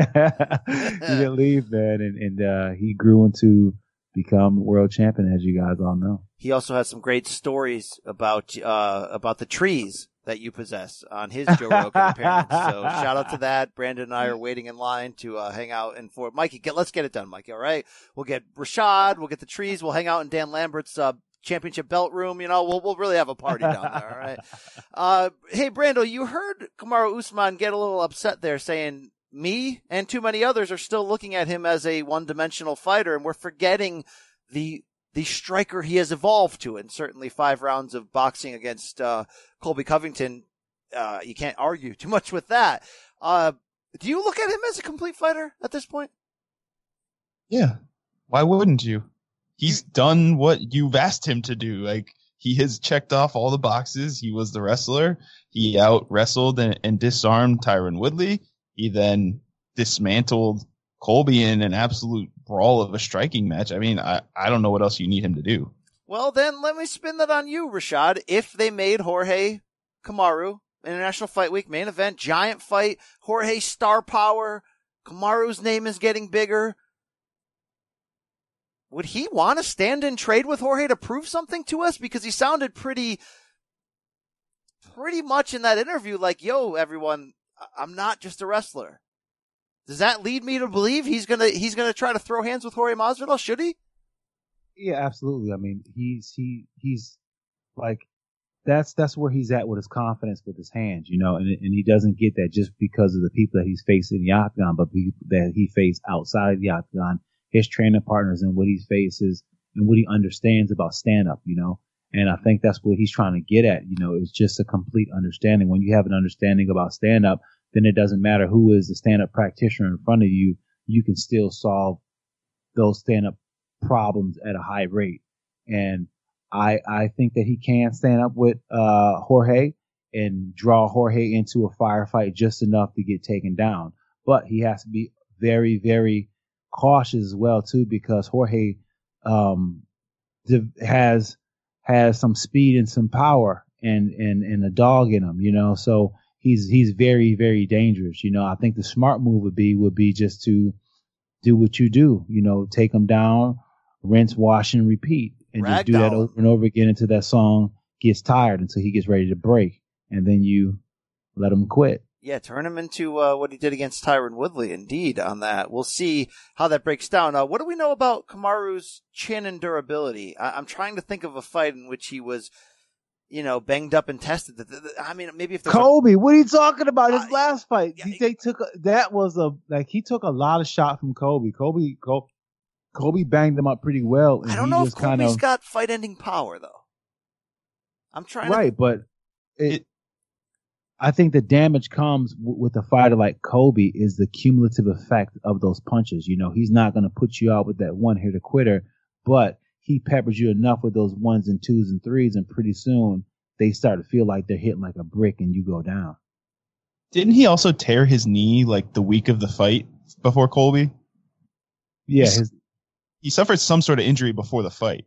He didn't leave, man. And, and, uh, he grew into become world champion, as you guys all know. He also has some great stories about uh about the trees that you possess on his Joe Rogan appearance. So shout out to that. Brandon and I are waiting in line to uh hang out in Fort. Mikey, get let's get it done, Mikey. All right, we'll get Rashad. We'll get the trees. We'll hang out in Dan Lambert's uh, championship belt room. You know, we'll we'll really have a party down there. All right. Uh, hey, Brando, you heard Kamaru Usman get a little upset there, saying me and too many others are still looking at him as a one-dimensional fighter, and we're forgetting the the striker he has evolved to. And certainly five rounds of boxing against uh Colby Covington, uh you can't argue too much with that. Uh do you look at him as a complete fighter at this point? Yeah. Why wouldn't you? He's done what you've asked him to do. Like, he has checked off all the boxes. He was the wrestler. He out wrestled and, and disarmed Tyron Woodley. He then dismantled Colby in an absolute brawl of a striking match. I mean, I, I don't know what else you need him to do. Well, then let me spin that on you, Rashad. If they made Jorge Kamaru International Fight Week main event, giant fight, Jorge star power, Kamaru's name is getting bigger, would he want to stand and trade with Jorge to prove something to us? Because he sounded pretty, pretty much in that interview like, yo, everyone, I'm not just a wrestler. Does that lead me to believe he's gonna he's gonna try to throw hands with Jorge Masvidal? Should he? Yeah, absolutely. I mean, he's he he's like that's that's where he's at with his confidence with his hands, you know, and and he doesn't get that just because of the people that he's faced in the octagon, but people that he faced outside of the octagon, his training partners, and what he faces and what he understands about stand up, you know. And I think that's what he's trying to get at, you know, it's just a complete understanding. When you have an understanding about stand up, then it doesn't matter who is the stand-up practitioner in front of you. You can still solve those stand-up problems at a high rate. And I I think that he can stand up with uh, Jorge and draw Jorge into a firefight just enough to get taken down. But he has to be very, very cautious as well, too, because Jorge um, has has some speed and some power and, and, and a dog in him, you know, so He's he's very, very dangerous. You know, I think the smart move would be would be just to do what you do. You know, take him down, rinse, wash, and repeat, and Ragdoll. Just do that over and over again until that song gets tired, until he gets ready to break, and then you let him quit. Yeah, turn him into uh, what he did against Tyron Woodley. Indeed, on that, we'll see how that breaks down. Uh, what do we know about Kamaru's chin and durability? I- I'm trying to think of a fight in which he was, you know, banged up and tested. I mean, maybe if Colby, a, what are you talking about? His uh, last fight, yeah, they took a, that was a like he took a lot of shot from Colby. Colby, Colby, Colby banged him up pretty well. And I don't he know just if Colby's kind of, got fight-ending power though. I'm trying, right, to... but it. I think the damage comes w- with a fighter like Colby is the cumulative effect of those punches. You know, he's not going to put you out with that one hitter quitter, but he peppers you enough with those ones and twos and threes, and pretty soon they start to feel like they're hitting like a brick and you go down. Didn't he also tear his knee like the week of the fight before Colby? Yeah, his, he suffered some sort of injury before the fight.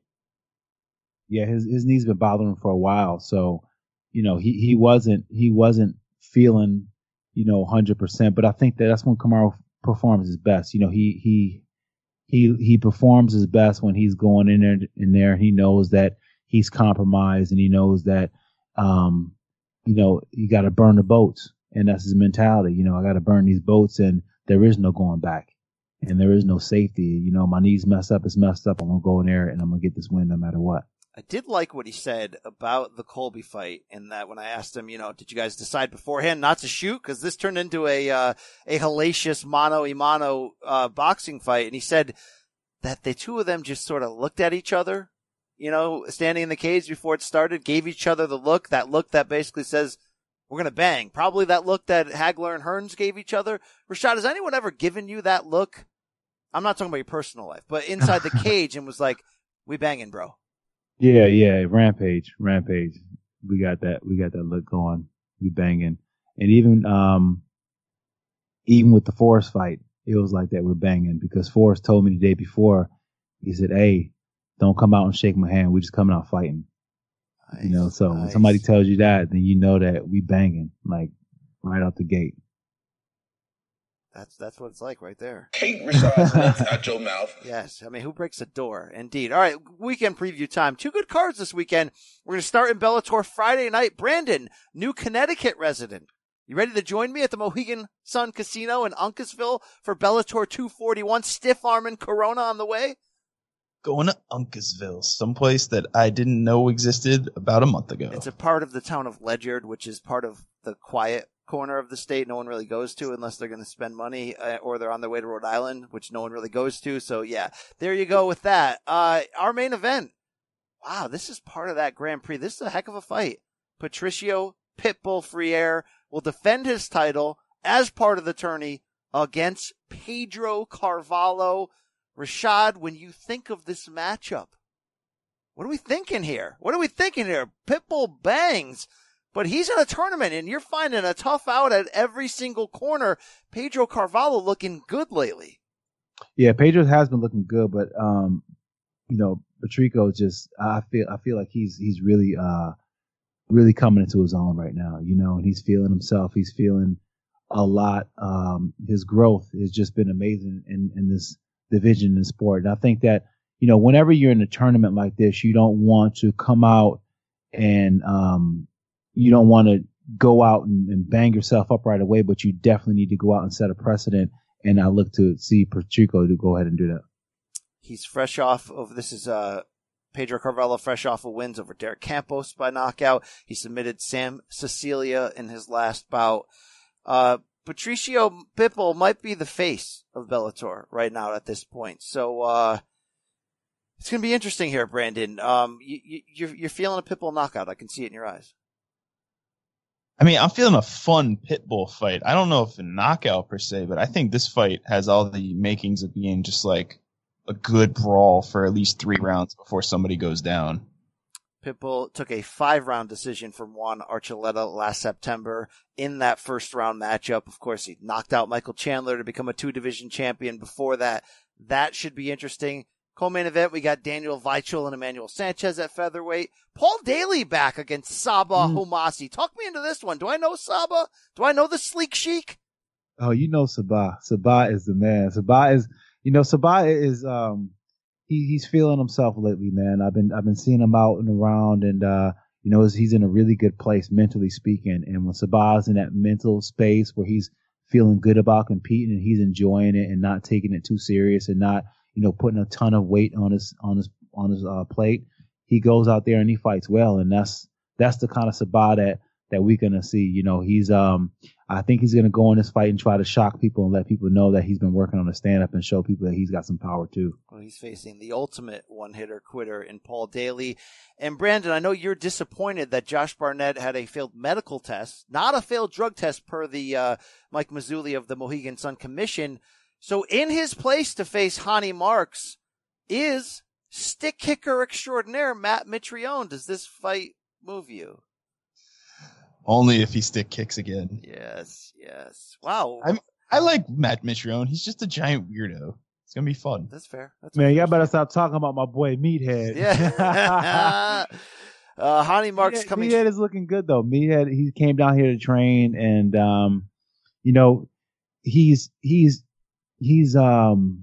Yeah, his his knee's been bothering him for a while, so you know he, he wasn't he wasn't feeling you know one hundred percent. But I think that that's when Kamaru performs his best. You know, he he. He he performs his best when he's going in there in there. He knows that he's compromised, and he knows that um you know you got to burn the boats, and that's his mentality. You know, I got to burn these boats, and there is no going back, and there is no safety. You know, my knees messed up, it's messed up. I'm gonna go in there and I'm gonna get this win no matter what. I did like what he said about the Colby fight, in that when I asked him, you know, did you guys decide beforehand not to shoot? Because this turned into a uh, a hellacious mano-a-mano uh, boxing fight. And he said that the two of them just sort of looked at each other, you know, standing in the cage before it started, gave each other the look, that look that basically says, we're going to bang. Probably that look that Hagler and Hearns gave each other. Rashad, has anyone ever given you that look? I'm not talking about your personal life, but inside the cage, and was like, we banging, bro. Yeah, yeah, Rampage, Rampage. We got that, we got that look going. We banging. And even, um, even with the Forrest fight, it was like that. We're banging, because Forrest told me the day before, he said, hey, don't come out and shake my hand. We're just coming out fighting. Nice, you know, so nice. When somebody tells you that, then you know that we banging, like right out the gate. That's that's what it's like right there. Hate Rashad's words out your mouth. Yes, I mean, who breaks a door? Indeed. All right, weekend preview time. Two good cards this weekend. We're going to start in Bellator Friday night. Brandon, new Connecticut resident. You ready to join me at the Mohegan Sun Casino in Uncasville for Bellator two forty-one? Stiff arm and Corona on the way? Going to Uncasville, someplace that I didn't know existed about a month ago. It's a part of the town of Ledyard, which is part of the quiet corner of the state no one really goes to unless they're going to spend money, uh, or they're on their way to Rhode Island, which no one really goes to. So, yeah, there you go with that. Uh, our main event. Wow, this is part of that Grand Prix. This is a heck of a fight. Patricio Pitbull Freire will defend his title as part of the tourney against Pedro Carvalho. Rashad, when you think of this matchup, what are we thinking here? What are we thinking here? Pitbull bangs, but he's in a tournament, and you're finding a tough out at every single corner. Pedro Carvalho looking good lately. Yeah, Pedro has been looking good, but um, you know, Patrico just I feel I feel like he's he's really uh really coming into his own right now. You know, and he's feeling himself. He's feeling a lot. Um, his growth has just been amazing in in this division in sport. And I think that, you know, whenever you're in a tournament like this, you don't want to come out and um, you don't want to go out and, and bang yourself up right away, but you definitely need to go out and set a precedent. And I look to see Patrico to go ahead and do that. He's fresh off of, this is uh, Pedro Carvalho fresh off of wins over Derek Campos by knockout. He submitted Sam Cecilia in his last bout. Uh, Patricio Pitbull might be the face of Bellator right now at this point. So, uh, it's going to be interesting here, Brandon. Um, you, you, you're, you're feeling a Pitbull knockout. I can see it in your eyes. I mean, I'm feeling a fun Pitbull fight. I don't know if a knockout per se, but I think this fight has all the makings of being just like a good brawl for at least three rounds before somebody goes down. Pitbull took a five-round decision from Juan Archuleta last September in that first-round matchup. Of course, he knocked out Michael Chandler to become a two-division champion before that. That should be interesting. Co-main event, we got Daniel Weichel and Emmanuel Sanchez at featherweight. Paul Daly back against Saba mm. Homasi. Talk me into this one. Do I know Saba? Do I know the Sleek Sheik? Oh, you know Saba. Saba is the man. Saba is, you know, Saba is, um, He, he's feeling himself lately, man. I've been I've been seeing him out and around, and uh, you know, he's in a really good place mentally speaking. And when Saba's in that mental space where he's feeling good about competing and he's enjoying it and not taking it too serious and not, you know, putting a ton of weight on his on his on his uh, plate, he goes out there and he fights well. And that's that's the kind of Saba that that we're gonna see. You know, he's um I think he's gonna go in this fight and try to shock people and let people know that he's been working on a stand up and show people that he's got some power too. Well, he's facing the ultimate one hitter quitter in Paul Daly. And Brandon, I know you're disappointed that Josh Barnett had a failed medical test, not a failed drug test per the uh, Mike Mazzulli of the Mohegan Sun Commission. So in his place to face Hani Marks is stick kicker extraordinaire Matt Mitrione. Does this fight move you? Only if he stick kicks again. Yes, yes. Wow. I'm, I like Matt Mitrione. He's just a giant weirdo. It's going to be fun. That's fair. That's Man, y'all better stop talking about my boy Meathead. Yeah. uh, Hani Marks Meathead, coming. Meathead is looking good, though. Meathead, he came down here to train, and, um, you know, he's, he's, he's, um,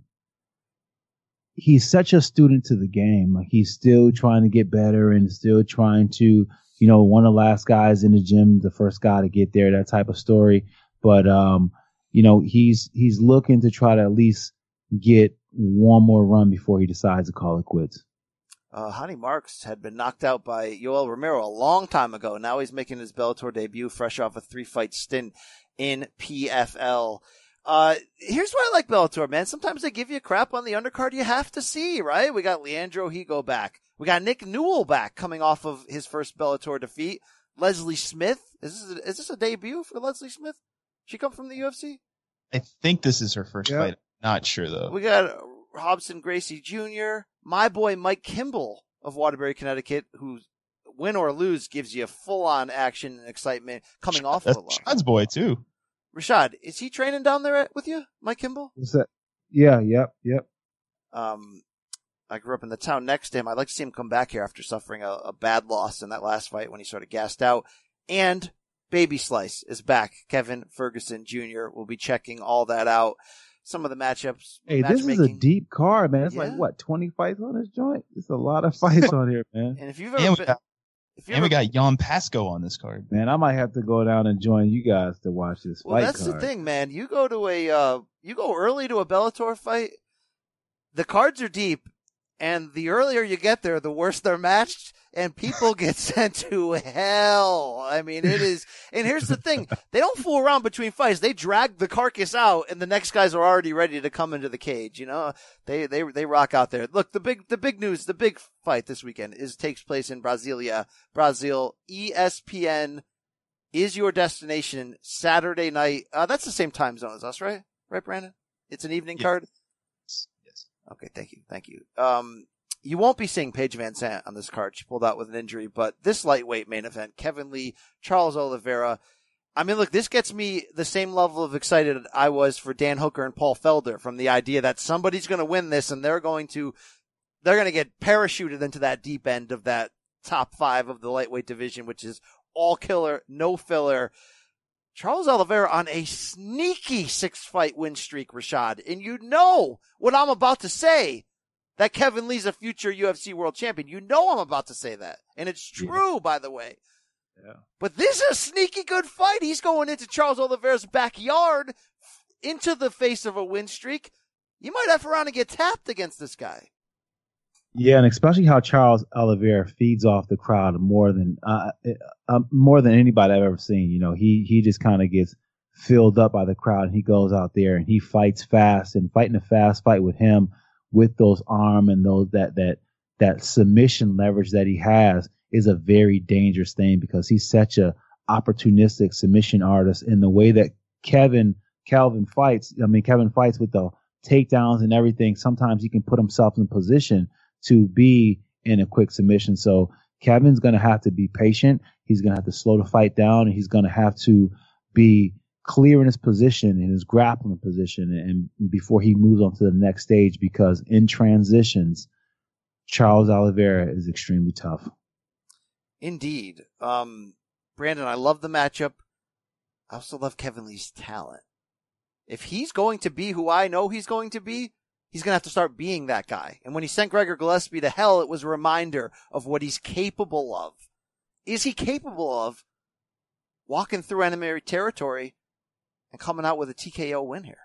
he's such a student to the game. Like, he's still trying to get better and still trying to, you know, one of the last guys in the gym, the first guy to get there, that type of story. But, um, you know, he's, he's looking to try to at least get one more run before he decides to call it quits. Uh, Hani Marks had been knocked out by Yoel Romero a long time ago. Now he's making his Bellator debut fresh off a three-fight stint in P F L. Uh, here's why I like Bellator, man. Sometimes they give you crap on the undercard you have to see, right? We got Leandro Higo back. We got Nick Newell back coming off of his first Bellator defeat. Leslie Smith. Is this a, is this a debut for Leslie Smith? She come from the U F C? I think this is her first Yeah. fight. Not sure though. We got Robson Gracie Junior, my boy Mike Kimball of Waterbury, Connecticut, who win or lose gives you full-on action and excitement coming off That's of a loss. Rashad's boy too. Rashad, is he training down there at, with you, Mike Kimball? What's that? Yeah, yep, yep. Um, I grew up in the town next to him. I'd like to see him come back here after suffering a, a bad loss in that last fight when he sort of gassed out. And Baby Slice is back. Kevin Ferguson Junior will be checking all that out. Some of the matchups. Hey, this is a deep card, man. It's Yeah. like, what, twenty fights on this joint? It's a lot of fights on here, man. And if you've And ever we been, got, if you and we ever, got Jan Pasco on this card. Man, I might have to go down and join you guys to watch this well, fight that's card. the thing, man. You go to a, uh, you go early to a Bellator fight. The cards are deep, and the earlier you get there, the worse they're matched, and people get sent to hell. I mean, it is. And here's the thing: they don't fool around between fights. They drag the carcass out, and the next guys are already ready to come into the cage. You know, they they they rock out there. Look, the big the big news, the big fight this weekend is takes place in Brasilia, Brazil. E S P N is your destination Saturday night. Uh, that's the same time zone as us, right? Right, Brandon? It's an evening Yeah. card. Yes. Okay, thank you, thank you. Um, you won't be seeing Paige Van Sant on this card. She pulled out with an injury, but this lightweight main event, Kevin Lee, Charles Oliveira. I mean, look, this gets me the same level of excited I was for Dan Hooker and Paul Felder from the idea that somebody's going to win this and they're going to, they're going to get parachuted into that deep end of that top five of the lightweight division, which is all killer, no filler. Charles Oliveira on a sneaky six-fight win streak, Rashad. And you know what I'm about to say, that Kevin Lee's a future U F C world champion. You know I'm about to say that. And it's true, yeah. by the way. Yeah. But this is a sneaky good fight. He's going into Charles Oliveira's backyard, into the face of a win streak. You might have around and get tapped against this guy. Yeah, and especially how Charles Oliveira feeds off the crowd more than uh, uh, more than anybody I've ever seen. You know, he he just kind of gets filled up by the crowd, and he goes out there and he fights fast. And fighting a fast fight with him, with those arm and those that that that submission leverage that he has, is a very dangerous thing because he's such a opportunistic submission artist. In the way that Kevin Calvin fights, I mean Kevin fights with the takedowns and everything. Sometimes he can put himself in position to be in a quick submission. So Kevin's going to have to be patient. He's going to have to slow the fight down, and he's going to have to be clear in his position, in his grappling position, and before he moves on to the next stage, because in transitions, Charles Oliveira is extremely tough. Indeed. Um, Brandon, I love the matchup. I also love Kevin Lee's talent. If he's going to be who I know he's going to be, he's going to have to start being that guy. And when he sent Gregor Gillespie to hell, it was a reminder of what he's capable of. Is he capable of walking through enemy territory and coming out with a T K O win here?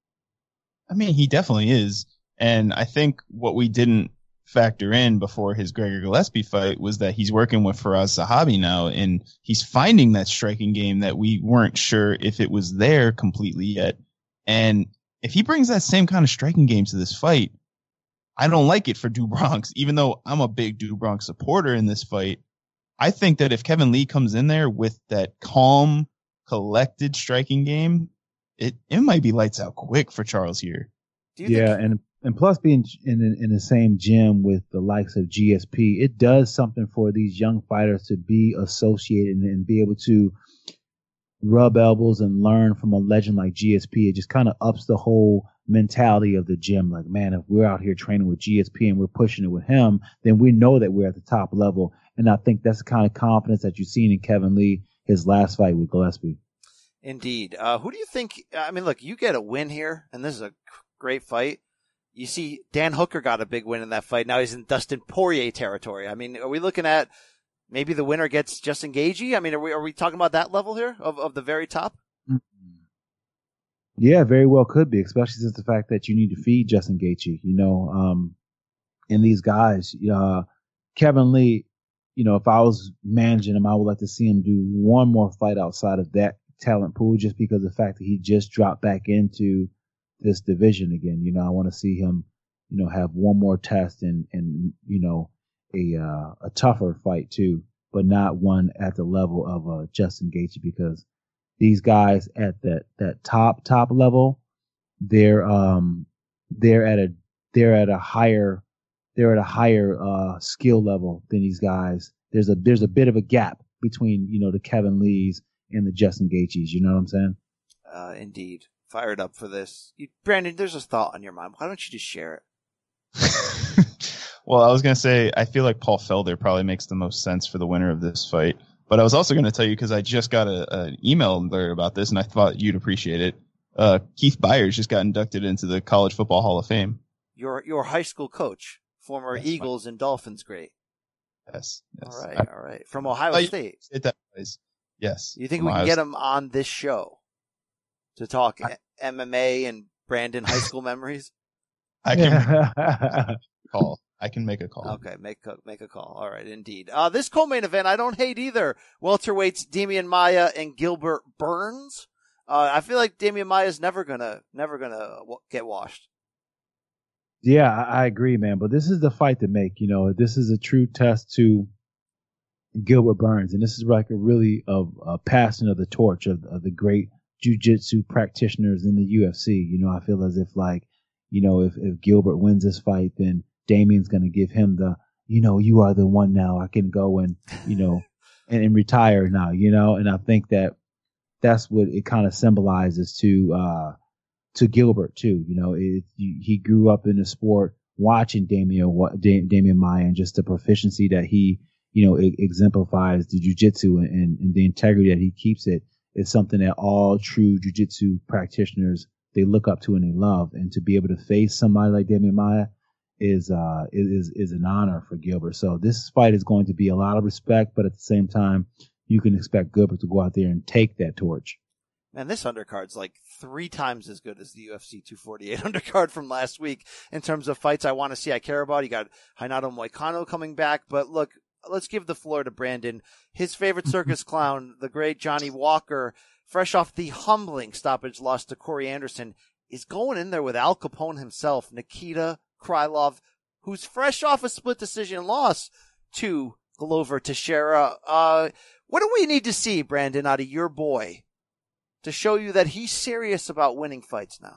I mean, he definitely is. And I think what we didn't factor in before his Gregor Gillespie fight was that he's working with Faraz Zahabi now, and he's finding that striking game that we weren't sure if it was there completely yet. And if he brings that same kind of striking game to this fight, I don't like it for Do Bronx, even though I'm a big Do Bronx supporter in this fight. I think that if Kevin Lee comes in there with that calm, collected striking game, it, it might be lights out quick for Charles here. Yeah, and and plus being in in the same gym with the likes of G S P, it does something for these young fighters to be associated and, and be able to rub elbows and learn from a legend like G S P. It just kind of ups the whole mentality of the gym. Like, man, if we're out here training with G S P and we're pushing it with him, then we know that we're at the top level. And I think that's the kind of confidence that you've seen in Kevin Lee, his last fight with Gillespie. Indeed. Uh, who do you think, I mean, look, you get a win here, and this is a great fight. You see Dan Hooker got a big win in that fight. Now he's in Dustin Poirier territory. I mean, are we looking at maybe the winner gets Justin Gaethje? I mean, are we are we talking about that level here of, of the very top? Yeah, very well could be, especially since the fact that you need to feed Justin Gaethje. You know, um, and these guys, uh, Kevin Lee, you know, if I was managing him, I would like to see him do one more fight outside of that talent pool, just because of the fact that he just dropped back into this division again. You know, I want to see him, you know, have one more test and, and, you know, a, uh, a tougher fight too, but not one at the level of, uh, Justin Gaethje, because these guys at that, that top, top level, they're, um, they're at a, they're at a higher, they're at a higher, uh, skill level than these guys. There's a, there's a bit of a gap between, you know, the Kevin Lees and the Justin Gaethjes. You know what I'm saying? Uh, indeed. Fired up for this. You, Brandon, there's a thought on your mind. Why don't you just share it? Well, I was going to say, I feel like Paul Felder probably makes the most sense for the winner of this fight. But I was also going to tell you, because I just got an email alert about this, and I thought you'd appreciate it. Uh, Keith Byers just got inducted into the College Football Hall of Fame. Your your high school coach, former That's Eagles and Dolphins great. Yes. yes. All right, I, all right. From Ohio I, State. It that was. Yes. You think From we can Ohio get State. him on this show to talk I, M M A and Brandon high school memories? I can call. I can make a call. Okay, make a, make a call. All right, indeed. Uh, this co-main event, I don't hate either. Welterweights Demian Maia and Gilbert Burns. Uh, I feel like Demian Maia's never gonna, never gonna get washed. Yeah, I, I agree, man. But this is the fight to make. You know, this is a true test to Gilbert Burns, and this is like a really a, a passing of the torch of, of the great jiu-jitsu practitioners in the U F C. You know, I feel as if like, you know, if, if Gilbert wins this fight, then Damian's going to give him the, you know, you are the one now. I can go and, you know, and, and retire now, you know, and I think that that's what it kind of symbolizes to, uh, to Gilbert too. You know, it, he grew up in the sport watching Damian, Damian Maia, and just the proficiency that he, you know, it exemplifies the jiu-jitsu and, and, and the integrity that he keeps it is something that all true jiu-jitsu practitioners, they look up to and they love. And to be able to face somebody like Demian Maia is, uh, is, is an honor for Gilbert. So this fight is going to be a lot of respect, but at the same time, you can expect Gilbert to go out there and take that torch. Man, this undercard's like three times as good as the U F C two forty-eight undercard from last week in terms of fights I want to see, I care about. You got Renato Moicano coming back, but look, let's give the floor to Brandon. His favorite circus clown, the great Johnny Walker, fresh off the humbling stoppage loss to Corey Anderson, is going in there with Al Capone himself, Nikita Krylov, who's fresh off a split decision loss to Glover Teixeira. Uh, what do we need to see, Brandon, out of your boy to show you that he's serious about winning fights now?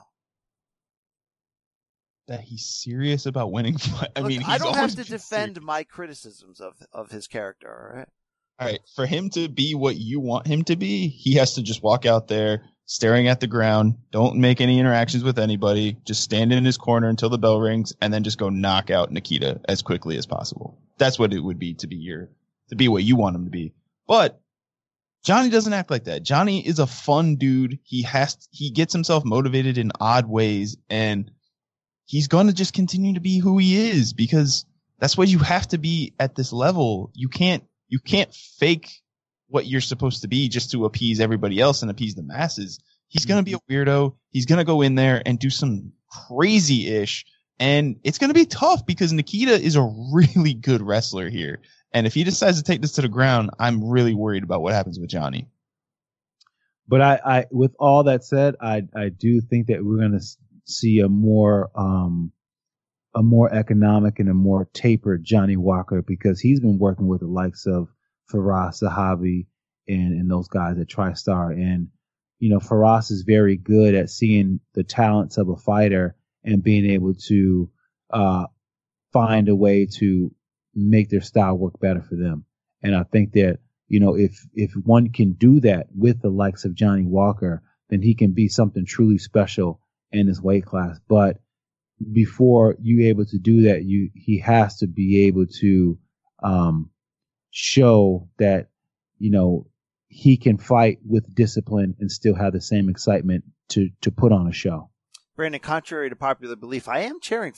That he's serious about winning fights? I Look, mean, he's I don't have to defend serious. my criticisms of, of his character, all right? All right, for him to be what you want him to be, he has to just walk out there staring at the ground, don't make any interactions with anybody, just stand in his corner until the bell rings, and then just go knock out Nikita as quickly as possible. That's what it would be to be your, to be what you want him to be. But Johnny doesn't act like that. Johnny is a fun dude. He has, he gets himself motivated in odd ways, and he's going to just continue to be who he is, because that's what you have to be at this level. You can't, you can't fake what you're supposed to be just to appease everybody else and appease the masses. He's going to be a weirdo. He's going to go in there and do some crazy-ish, and it's going to be tough because Nikita is a really good wrestler here. And if he decides to take this to the ground, I'm really worried about what happens with Johnny. But I, I with all that said, I, I do think that we're going to see a more, um, a more economic and a more tapered Johnny Walker, because he's been working with the likes of Faraz Zahabi and, and those guys at TriStar. And, you know, Faraz is very good at seeing the talents of a fighter and being able to, uh, find a way to make their style work better for them. And I think that, you know, if, if one can do that with the likes of Johnny Walker, then he can be something truly special in his weight class. But before you able to do that, you, he has to be able to, um, show that, you know, he can fight with discipline and still have the same excitement to, to put on a show. Brandon, contrary to popular belief, I am cheering for him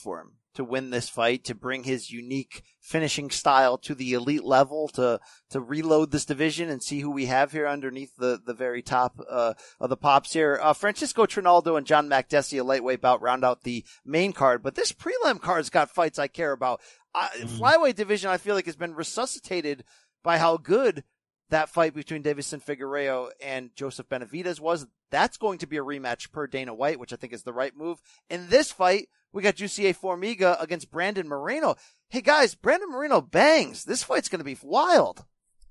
to win this fight, to bring his unique finishing style to the elite level, to to reload this division and see who we have here underneath the, the very top uh, of the pops here. Uh, Francisco Trinaldo and John Makdessi, a lightweight bout, round out the main card. But this prelim card's got fights I care about. Uh, mm-hmm. Flyweight division, I feel like, has been resuscitated by how good that fight between Deiveson Figueiredo and Joseph Benavidez was. That's going to be a rematch per Dana White, which I think is the right move. In this fight, we got Jussier Formiga against Brandon Moreno. Hey guys, Brandon Moreno bangs. This fight's going to be wild.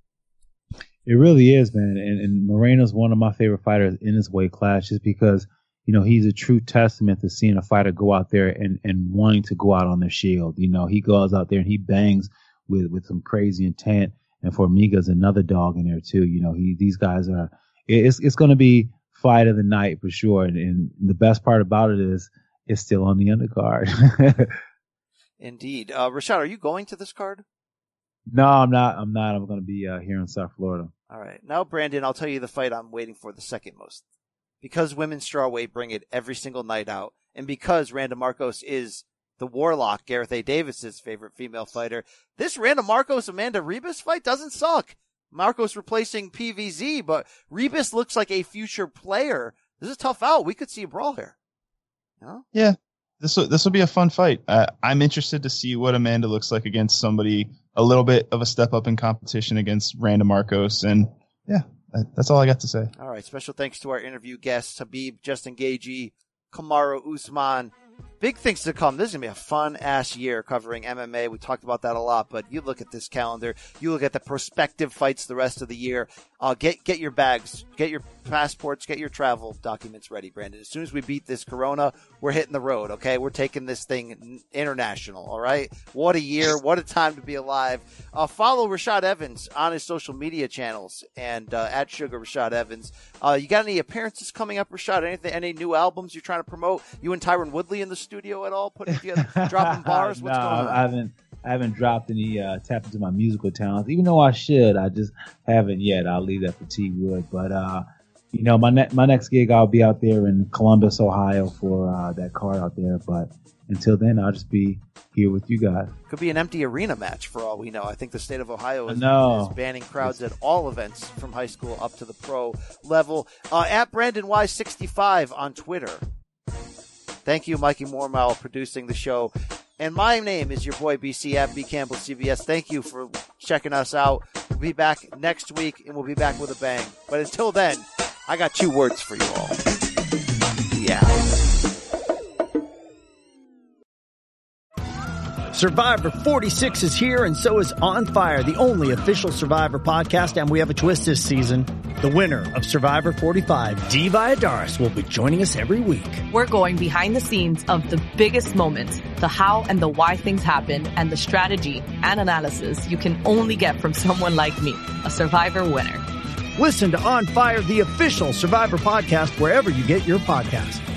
It really is, man. And, and Moreno's one of my favorite fighters in his weight class, just because, you know, he's a true testament to seeing a fighter go out there and, and wanting to go out on their shield. You know, he goes out there and he bangs with, with some crazy intent. And Formiga's another dog in there too. You know, he these guys are. It's it's going to be fight of the night for sure. And, and the best part about it is it's still on the undercard. Indeed, uh, Rashad, are you going to this card? No, I'm not. I'm not. I'm going to be uh, here in South Florida. All right, now Brandon, I'll tell you the fight I'm waiting for the second most, because women's strawweight bring it every single night out, and because Randa Marcos is the Warlock, Gareth A. Davis's favorite female fighter. This Randa Marcos Amanda Ribas fight doesn't suck. Marcos replacing P V Z, but Ribas looks like a future player. This is a tough out. We could see a brawl here. No? Yeah, this will, this will be a fun fight. Uh, I'm interested to see what Amanda looks like against somebody a little bit of a step up in competition against Randa Marcos. And yeah, that, that's all I got to say. All right. Special thanks to our interview guests, Habib, Justin Gaethje, Kamaru Usman. Big things to come. This is going to be a fun-ass year covering M M A. We talked about that a lot, but you look at this calendar. You look at the prospective fights the rest of the year. Uh, get get your bags. Get your passports. Get your travel documents ready, Brandon. As soon as we beat this corona, we're hitting the road, okay? We're taking this thing international, all right? What a year. What a time to be alive. Uh, follow Rashad Evans on his social media channels and uh, at Sugar Rashad Evans. Uh, you got any appearances coming up, Rashad? Anything? Any new albums you're trying to promote? You and Tyron Woodley in the studio at all? Putting together, dropping bars? What's no, going on? I haven't. I haven't dropped any uh, tap into my musical talents, even though I should. I just haven't yet. I'll leave that for T Wood. But uh, you know, my ne- my next gig, I'll be out there in Columbus, Ohio, for uh, that card out there. But until then, I'll just be here with you guys. Could be an empty arena match for all we know. I think the state of Ohio is, no. is banning crowds at all events from high school up to the pro level. Uh, at Brandon Y sixty-five on Twitter. Thank you, Mikey Mormile, producing the show. And my name is your boy B C at B Campbell C B S. Thank you for checking us out. We'll be back next week, and we'll be back with a bang. But until then, I got two words for you all. Yeah. Survivor forty-six is here, and so is On Fire, the only official Survivor podcast, and we have a twist this season. The winner of Survivor forty-five, Dee Valladares, will be joining us every week. We're going behind the scenes of the biggest moments, the how and the why things happen, and the strategy and analysis you can only get from someone like me, a Survivor winner. Listen to On Fire, the official Survivor podcast, wherever you get your podcasts.